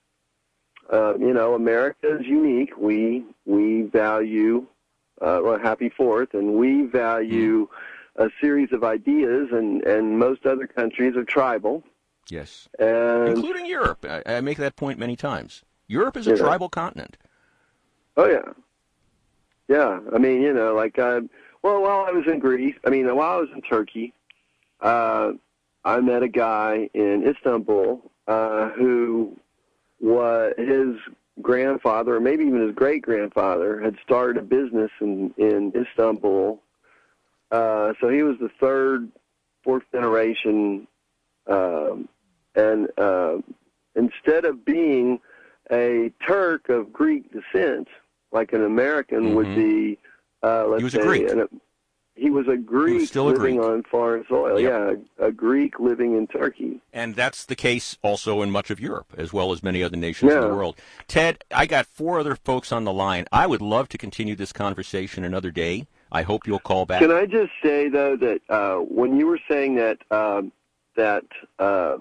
uh, you know, America is unique. We we value uh, well, Happy Fourth, and we value a series of ideas, and and most other countries are tribal. Yes, And including Europe. I, I make that point many times. Europe is a Yeah. tribal continent. oh yeah, yeah. I mean, you know, like uh, well, while I was in Greece, I mean, while I was in Turkey. Uh, I met a guy in Istanbul uh, who was his grandfather, or maybe even his great grandfather, had started a business in in Istanbul. Uh, so he was the third, fourth generation, um, and uh, instead of being a Turk of Greek descent, like an American Mhm. would be, uh, let's He was a say, Greek. an, He was a Greek still a living Greek. on foreign soil. Yep. Yeah, a, a Greek living in Turkey. And that's the case also in much of Europe, as well as many other nations in Yeah. the world. Ted, I got four other folks on the line. I would love to continue this conversation another day. I hope you'll call back. Can I just say though that uh, when you were saying that um, that uh,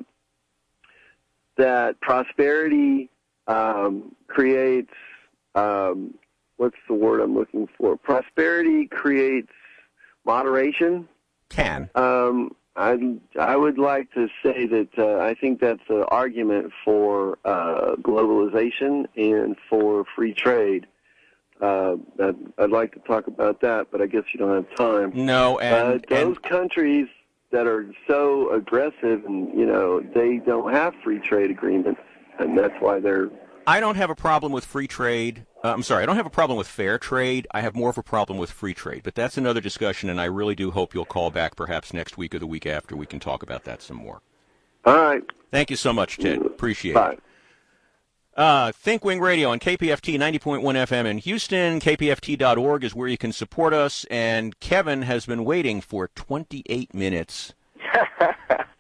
that prosperity um, creates um, what's the word I'm looking for? Prosperity creates moderation. Can. Um, I I would like to say that uh, I think that's an argument for uh, globalization and for free trade. Uh, I'd, I'd like to talk about that, but I guess you don't have time. No, and, uh, those and countries that are so aggressive, and you know, they don't have free trade agreements, and that's why they're. I don't have a problem with free trade. Uh, I'm sorry, I don't have a problem with fair trade. I have more of a problem with free trade. But that's another discussion, and I really do hope you'll call back perhaps next week or the week after. We can talk about that some more. All right. Thank you so much, Ted. Appreciate Bye. it. Uh, ThinkWing Radio on K P F T ninety point one F M in Houston. K P F T dot org is where you can support us. And Kevin has been waiting for twenty-eight minutes.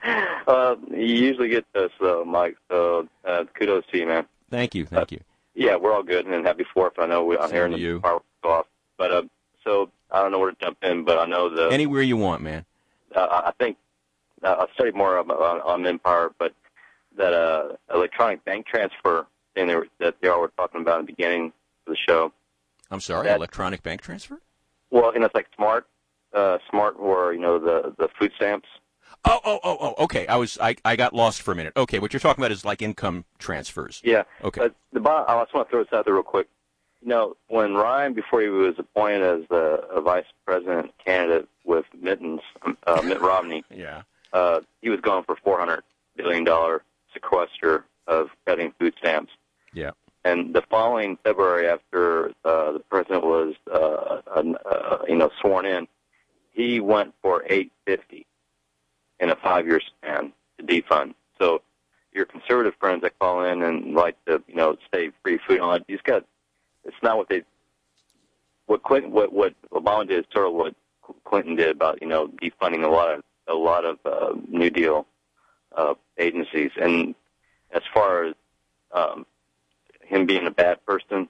Uh, you usually get this, though, Mike. So uh, kudos to you, man. Thank you, thank you. Uh, yeah, we're all good, and happy Fourth. I know we, I'm Same hearing to the you. power go off. But uh, so I don't know where to jump in, but I know the Anywhere you want, man. Uh, I think uh, I studied more on, on, on Empire, but that uh, electronic bank transfer thing they were, that they all were talking about in the beginning of the show. I'm sorry, that, electronic bank transfer? Well, you know, it's like smart, uh, smart, or you know, the the food stamps. Oh, oh, oh, oh. Okay, I was I, I got lost for a minute. Okay, what you're talking about is like income transfers. Yeah. Okay. But the I just want to throw this out there real quick. You know, when Ryan, before he was appointed as the a vice president candidate with Mittens, uh, Mitt Romney, yeah, uh, he was going for four hundred billion dollars sequester of cutting food stamps. Yeah. And the following February, after uh, the president was, uh, uh, you know, sworn in, he went for eight fifty in a five-year span to defund. So your conservative friends that call in and like to, you know, say free food and all that, you just got. It's not what they. What Clinton, what what Obama did, is sort of what Clinton did about, you know, defunding a lot of a lot of uh, New Deal uh, agencies. And as far as um, him being a bad person,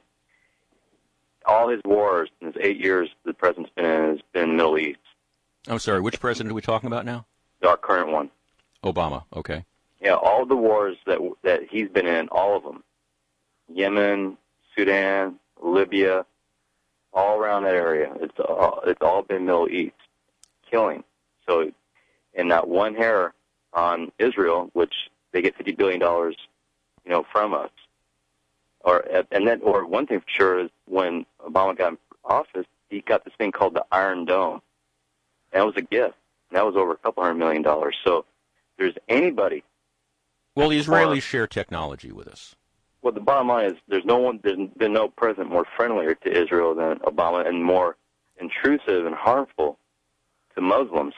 all his wars in his eight years the president's been in has been in the Middle East. I'm sorry, which president are we talking about now? Our current one. Obama, okay. Yeah, all the wars that that he's been in, all of them. Yemen, Sudan, Libya, all around that area. It's all, it's all been Middle East. Killing. So, and not one hair on Israel, which they get fifty billion dollars, you know, from us. Or and then, or one thing for sure is when Obama got in office, he got this thing called the Iron Dome, and it was a gift. And that was over a couple hundred million dollars. So, if there's anybody. Well, the Israelis share technology with us. Well, the bottom line is there's no one, there's been no president more friendlier to Israel than Obama, and more intrusive and harmful to Muslims.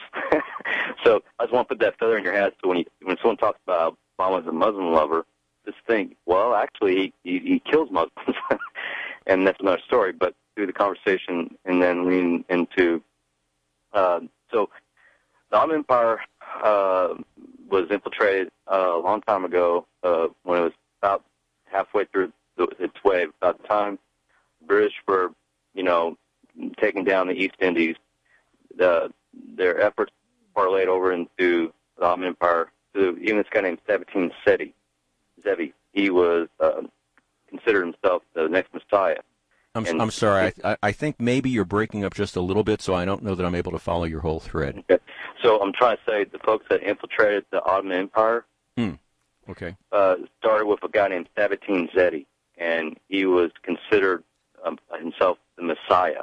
So I just want to put that feather in your hat. So when you, when someone talks about Obama as a Muslim lover, just think, well, actually, he, he, he kills Muslims, and that's another story. But through the conversation, and then lean into uh, so the Ottoman Empire uh, was infiltrated uh, a long time ago uh, when it was about halfway through the, its way. About the time the British were, you know, taking down the East Indies, the, their efforts parlayed over into the Ottoman Empire. To even this guy named Sabahattin Zevi. Zevi. He was uh, considered himself the next Messiah. I'm, and, I'm sorry. I, I think maybe you're breaking up just a little bit, so I don't know that I'm able to follow your whole thread. Okay. So I'm trying to say the folks that infiltrated the Ottoman Empire Hmm. Okay. uh, started with a guy named Sabahattin Zevi, and he was considered um, himself the Messiah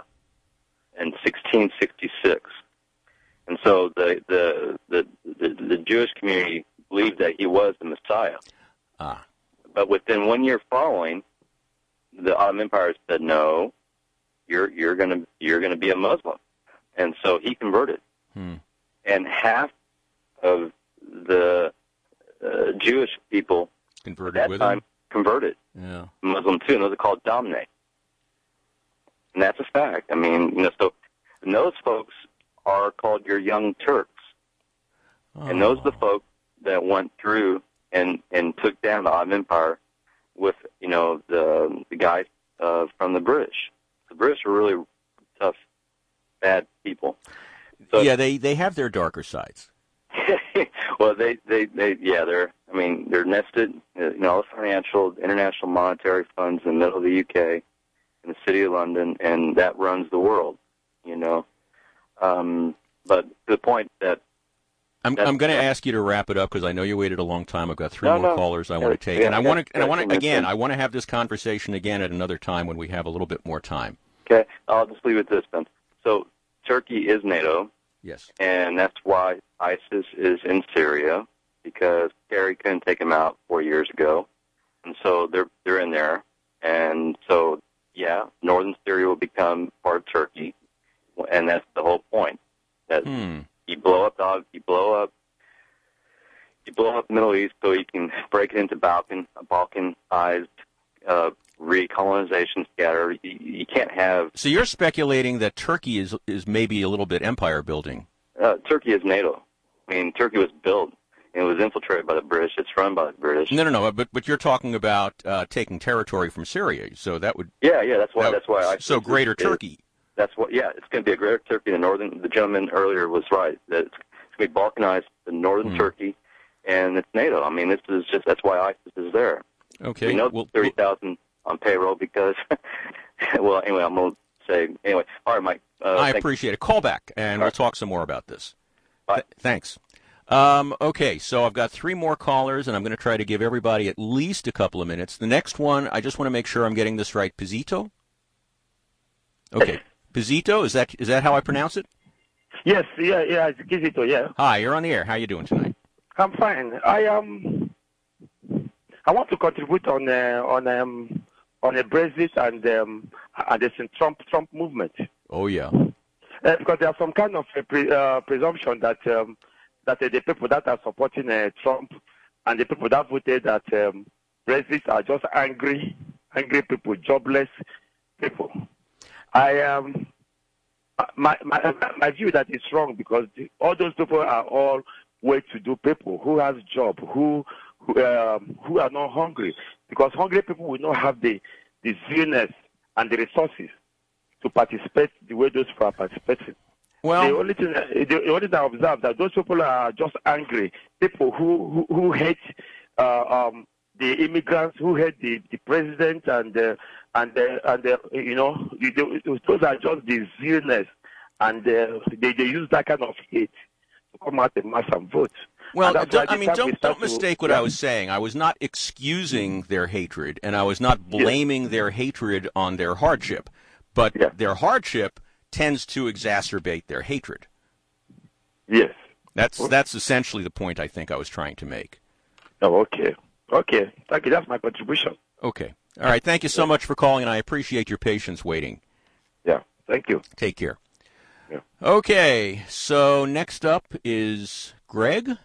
in sixteen sixty-six. And so the the, the the the Jewish community believed that he was the Messiah. Ah. But within one year following, the Ottoman Empire said, "No, you're you're gonna you're gonna be a Muslim," and so he converted. Hmm. And half of the uh, Jewish people Converted at that with time him? converted. Yeah. Muslim too, and those are called Domne. And that's a fact. I mean, you know, so and those folks are called your Young Turks. Oh. And those are the folks that went through and, and took down the Ottoman Empire with, you know, the the guys uh, from the British. The British were really tough, bad people. So, yeah, they, they have their darker sides. well, they, they, they, yeah, they're, I mean, they're nested, you know, all the financial, international monetary funds in the middle of the U K, in the city of London, and that runs the world, you know. Um, but to the point that I'm I'm going to ask you to wrap it up because I know you waited a long time. I've got three No, more no. callers I Yeah, want to take, yeah, and I I want got- to and I got want some to again. minutes. I want to have this conversation again at another time when we have a little bit more time. Okay, I'll just leave it this then. So Turkey is NATO, Yes. and that's why ISIS is in Syria, because Kerry couldn't take them out four years ago, and so they're they're in there, and so yeah, northern Syria will become part of Turkey, and that's the whole point. That Hmm. you blow up dog, you blow up, you blow up the Middle East so you can break it into Balkan, Balkanized uh, recolonization scatter. You, you can't have So you're speculating that Turkey is is maybe a little bit empire building. uh, Turkey is NATO. I mean, Turkey was built. It was infiltrated by the British. It's run by the British. No, no, no. But but you're talking about uh, taking territory from Syria, so that would. Yeah, yeah. That's why. That, that's why. I, so Greater it, Turkey. That's what. Yeah, it's going to be a Greater Turkey. The northern. The gentleman earlier was right. That it's going to be balkanized. The northern mm. Turkey, and it's NATO. I mean, this is just. That's why ISIS is there. Okay. We know well, thirty thousand on payroll because. Well, anyway, I'm going to say anyway. All right, Mike. Uh, I appreciate it. Call back, and All we'll right. talk some more about this. Bye. Th- thanks. Um, okay, so I've got three more callers, and I'm going to try to give everybody at least a couple of minutes. The next one, I just want to make sure I'm getting this right. Pizzito? Okay. Pizzito, is that is that how I pronounce it? Yes, yeah, yeah, it's Pizzito, yeah. Hi, you're on the air. How are you doing tonight? I'm fine. I um, I want to contribute on uh, on um on the Brexit and um and the Trump Trump movement. Oh yeah. Uh, because there's some kind of a pre, uh, presumption that. Um, that uh, the people that are supporting uh, Trump and the people that voted that um, Brexit are just angry, angry people, jobless people. I um, my my my view that is wrong because the, all those people are all well-to-do people who has job, who who, um, who are not hungry, because hungry people will not have the the zealness and the resources to participate the way those people are participating. Well, the only thing, the only thing I observe that those people are just angry. People who who, who hate uh, um, the immigrants, who hate the, the president, and uh, and uh, and uh, you know, those are just the zealness, and uh, they they use that kind of hate to come out and mass and vote. Well, don't, I mean, don't don't mistake what yeah. I was saying. I was not excusing their hatred, and I was not blaming yeah. their hatred on their hardship, but yeah. their hardship tends to exacerbate their hatred. Yes. That's that's essentially the point I think I was trying to make. Oh, okay. Okay. Thank you. That's my contribution. Okay. All right. Thank you so much for calling, and I appreciate your patience waiting. Yeah. Thank you. Take care. Yeah. Okay. So next up is Greg.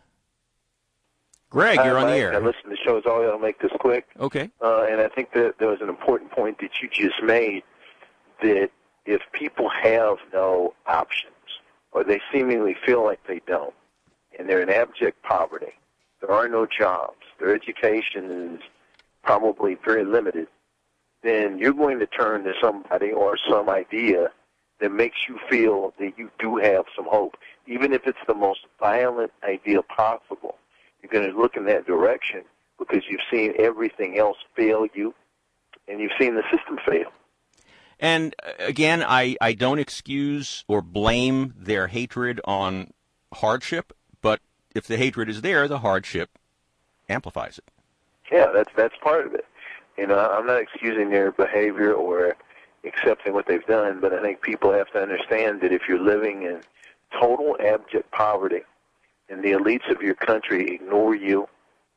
Greg, you're Hi, on Mike. the air. I listen to shows all. I'll make this quick. Okay. Uh, and I think that there was an important point that you just made, that if people have no options, or they seemingly feel like they don't, and they're in abject poverty, there are no jobs, their education is probably very limited, then you're going to turn to somebody or some idea that makes you feel that you do have some hope. Even if it's the most violent idea possible, you're going to look in that direction because you've seen everything else fail you, and you've seen the system fail. And again, I, I don't excuse or blame their hatred on hardship, but if the hatred is there, the hardship amplifies it. Yeah, that's that's part of it. You know, I'm not excusing their behavior or accepting what they've done, but I think people have to understand that if you're living in total abject poverty and the elites of your country ignore you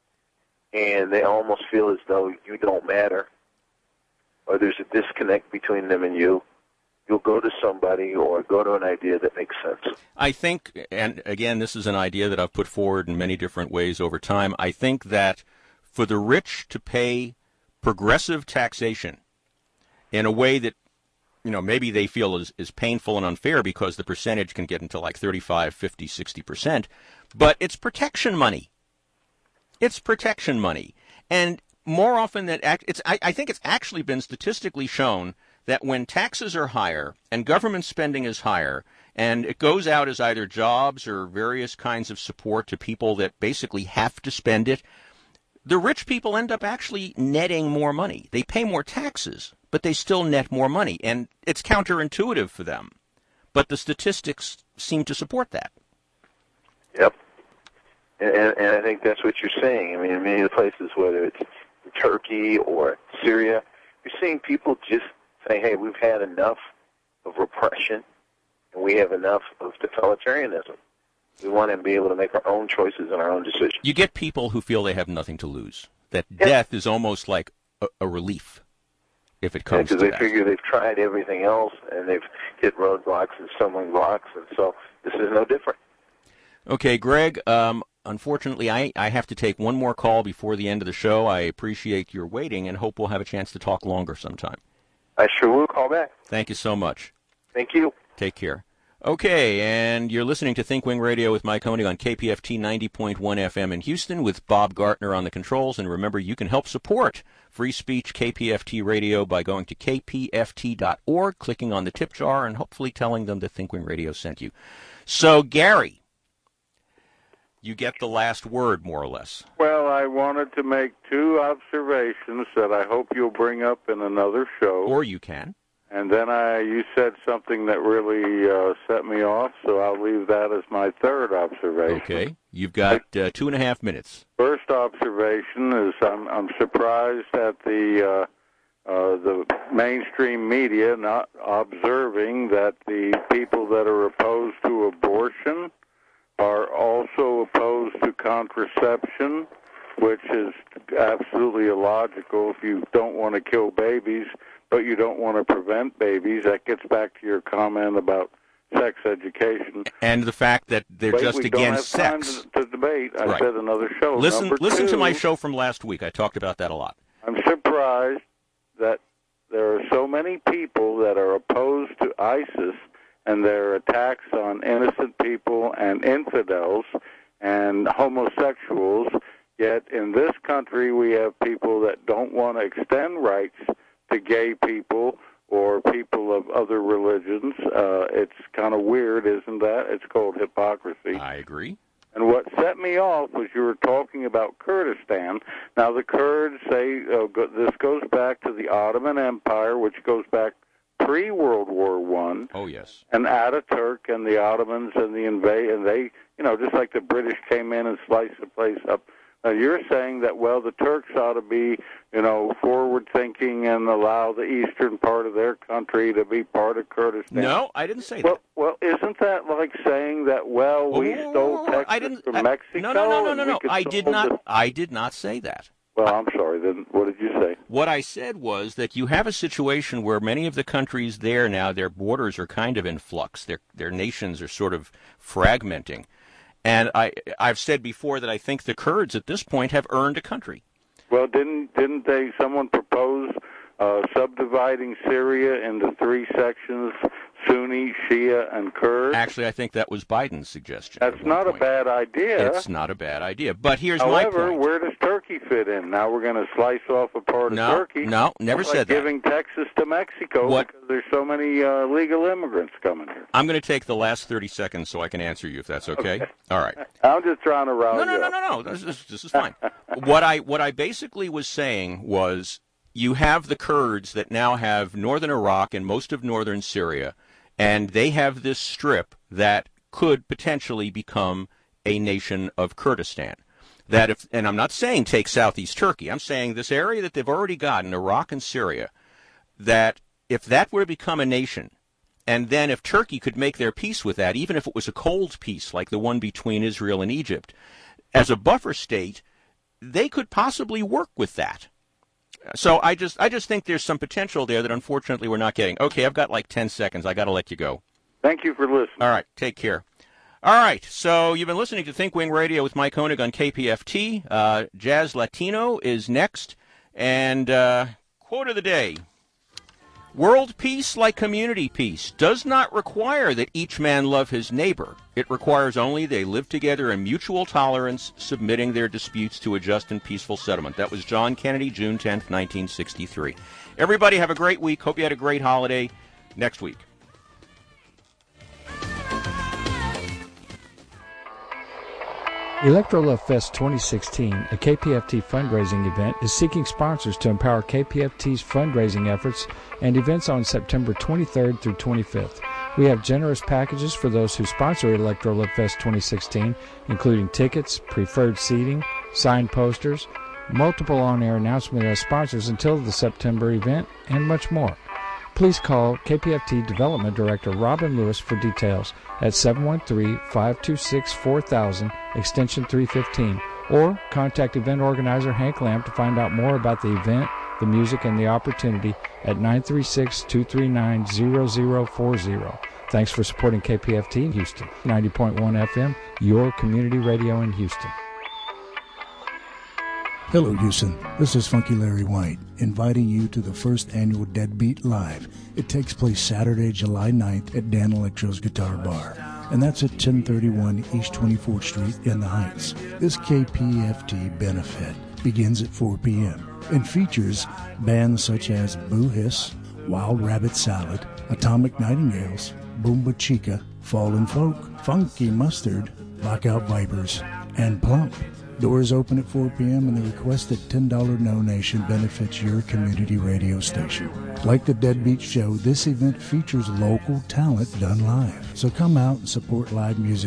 and they almost feel as though you don't matter, or there's a disconnect between them and you, you'll go to somebody or go to an idea that makes sense. I think, and again, this is an idea that I've put forward in many different ways over time, I think that for the rich to pay progressive taxation in a way that, you know, maybe they feel is, is painful and unfair because the percentage can get into like thirty-five, fifty, sixty percent, but it's protection money. It's protection money. And more often than it's, I, I think it's actually been statistically shown that when taxes are higher and government spending is higher, and it goes out as either jobs or various kinds of support to people that basically have to spend it, the rich people end up actually netting more money. They pay more taxes, but they still net more money, and it's counterintuitive for them. But the statistics seem to support that. Yep. And, and I think that's what you're saying. I mean, in many of the places, whether it's Turkey or Syria, you're seeing people just say, hey, we've had enough of repression and we have enough of totalitarianism. We want to be able to make our own choices and our own decisions. You get people who feel they have nothing to lose, that yeah. death is almost like a, a relief if it comes yeah, to they that. Because they figure they've tried everything else and they've hit roadblocks and stumbling blocks, and so this is no different. Okay, Greg, um, unfortunately, I, I have to take one more call before the end of the show. I appreciate your waiting and hope we'll have a chance to talk longer sometime. I sure will call back. Thank you so much. Thank you. Take care. Okay, and you're listening to Think Wing Radio with Mike Koenig on K P F T ninety point one F M in Houston with Bob Gartner on the controls. And remember, you can help support Free Speech K P F T Radio by going to k p f t dot org, clicking on the tip jar, and hopefully telling them that Think Wing Radio sent you. So, Gary, you get the last word, more or less. Well, I wanted to make two observations that I hope you'll bring up in another show. Or you can. And then I, you said something that really uh, set me off, so I'll leave that as my third observation. Okay. You've got uh, two and a half minutes. First observation is I'm, I'm surprised at the uh, uh, the mainstream media not observing that the people that are opposed to abortion are also opposed to contraception, which is absolutely illogical. If you don't want to kill babies, but you don't want to prevent babies, that gets back to your comment about sex education. And the fact that they're Wait, just we against don't have sex. time to, to debate. I Right. said another show. Listen, Number listen two, to my show from last week. I talked about that a lot. I'm surprised that there are so many people that are opposed to ISIS and their attacks on innocent people and infidels and homosexuals, yet in this country we have people that don't want to extend rights to gay people or people of other religions. Uh, it's kind of weird, isn't that? It's called hypocrisy. I agree. And what set me off was you were talking about Kurdistan. Now, the Kurds say uh, go, this goes back to the Ottoman Empire, which goes back pre-World War One. Oh, yes. And Ataturk and the Ottomans and the invade, and they, you know, just like the British came in and sliced the place up. Now, you're saying that, well, the Turks ought to be, you know, forward-thinking and allow the eastern part of their country to be part of Kurdistan. No, I didn't say well, that. Well, isn't that like saying that, well, we Oh, stole Texas I didn't, from I, Mexico? No, no, no, no, and no, we no. could I did solve not. the- I did not say that. Well, I'm sorry. Then what did you say? What I said was that you have a situation where many of the countries there now, their borders are kind of in flux. Their their nations are sort of fragmenting. And I, I've said before that I think the Kurds at this point have earned a country. Well, didn't didn't they? Someone propose uh, subdividing Syria into three sections: Sunni, Shia, and Kurd. Actually, I think that was Biden's suggestion. That's not a bad idea. It's not a bad idea. But here's However, my point. where does Turkey fit in? Now we're going to slice off a part No, of Turkey. no, never It's said like that. giving Texas to Mexico What- because there's so many uh, legal immigrants coming here. I'm going to take the last thirty seconds so I can answer you, if that's okay. Okay. All right. I'm just trying to round No, no, you no, up. no, no. This, this, this is fine. what I what I basically was saying was you have the Kurds that now have northern Iraq and most of northern Syria, and they have this strip that could potentially become a nation of Kurdistan. That if, and I'm not saying take southeast Turkey. I'm saying this area that they've already got in Iraq and Syria, that if that were to become a nation, and then if Turkey could make their peace with that, even if it was a cold peace like the one between Israel and Egypt, as a buffer state, they could possibly work with that. So I just I just think there's some potential there that unfortunately we're not getting. Okay, I've got like ten seconds. I got to let you go. Thank you for listening. All right, take care. All right, so you've been listening to Think Wing Radio with Mike Koenig on K P F T. Uh, Jazz Latino is next. And uh, quote of the day. World peace, like community peace, does not require that each man love his neighbor. It requires only they live together in mutual tolerance, submitting their disputes to a just and peaceful settlement. That was John Kennedy, June tenth, nineteen sixty-three. Everybody have a great week. Hope you had a great holiday. Next week. ElectroLove Fest twenty sixteen, a K P F T fundraising event, is seeking sponsors to empower K P F T's fundraising efforts and events on September twenty-third through twenty-fifth. We have generous packages for those who sponsor ElectroLove Fest twenty sixteen, including tickets, preferred seating, signed posters, multiple on-air announcements as sponsors until the September event, and much more. Please call K P F T Development Director Robin Lewis for details at seven one three, five two six, four thousand, extension three fifteen, or contact event organizer Hank Lamb to find out more about the event, the music, and the opportunity at nine three six, two three nine, zero zero four zero. Thanks for supporting K P F T in Houston, ninety point one F M, your community radio in Houston. Hello, Houston. This is Funky Larry White, inviting you to the first annual Deadbeat Live. It takes place Saturday, July ninth at Dan Electro's Guitar Bar, and that's at ten thirty-one East twenty-fourth Street in the Heights. This K P F T benefit begins at four p.m. and features bands such as Boo Hiss, Wild Rabbit Salad, Atomic Nightingales, Boomba Chica, Fallen Folk, Funky Mustard, Blackout Vipers, and Plump. Doors open at four p.m. and the requested ten dollars donation benefits your community radio station. Like the Deadbeat Show, this event features local talent done live. So come out and support live music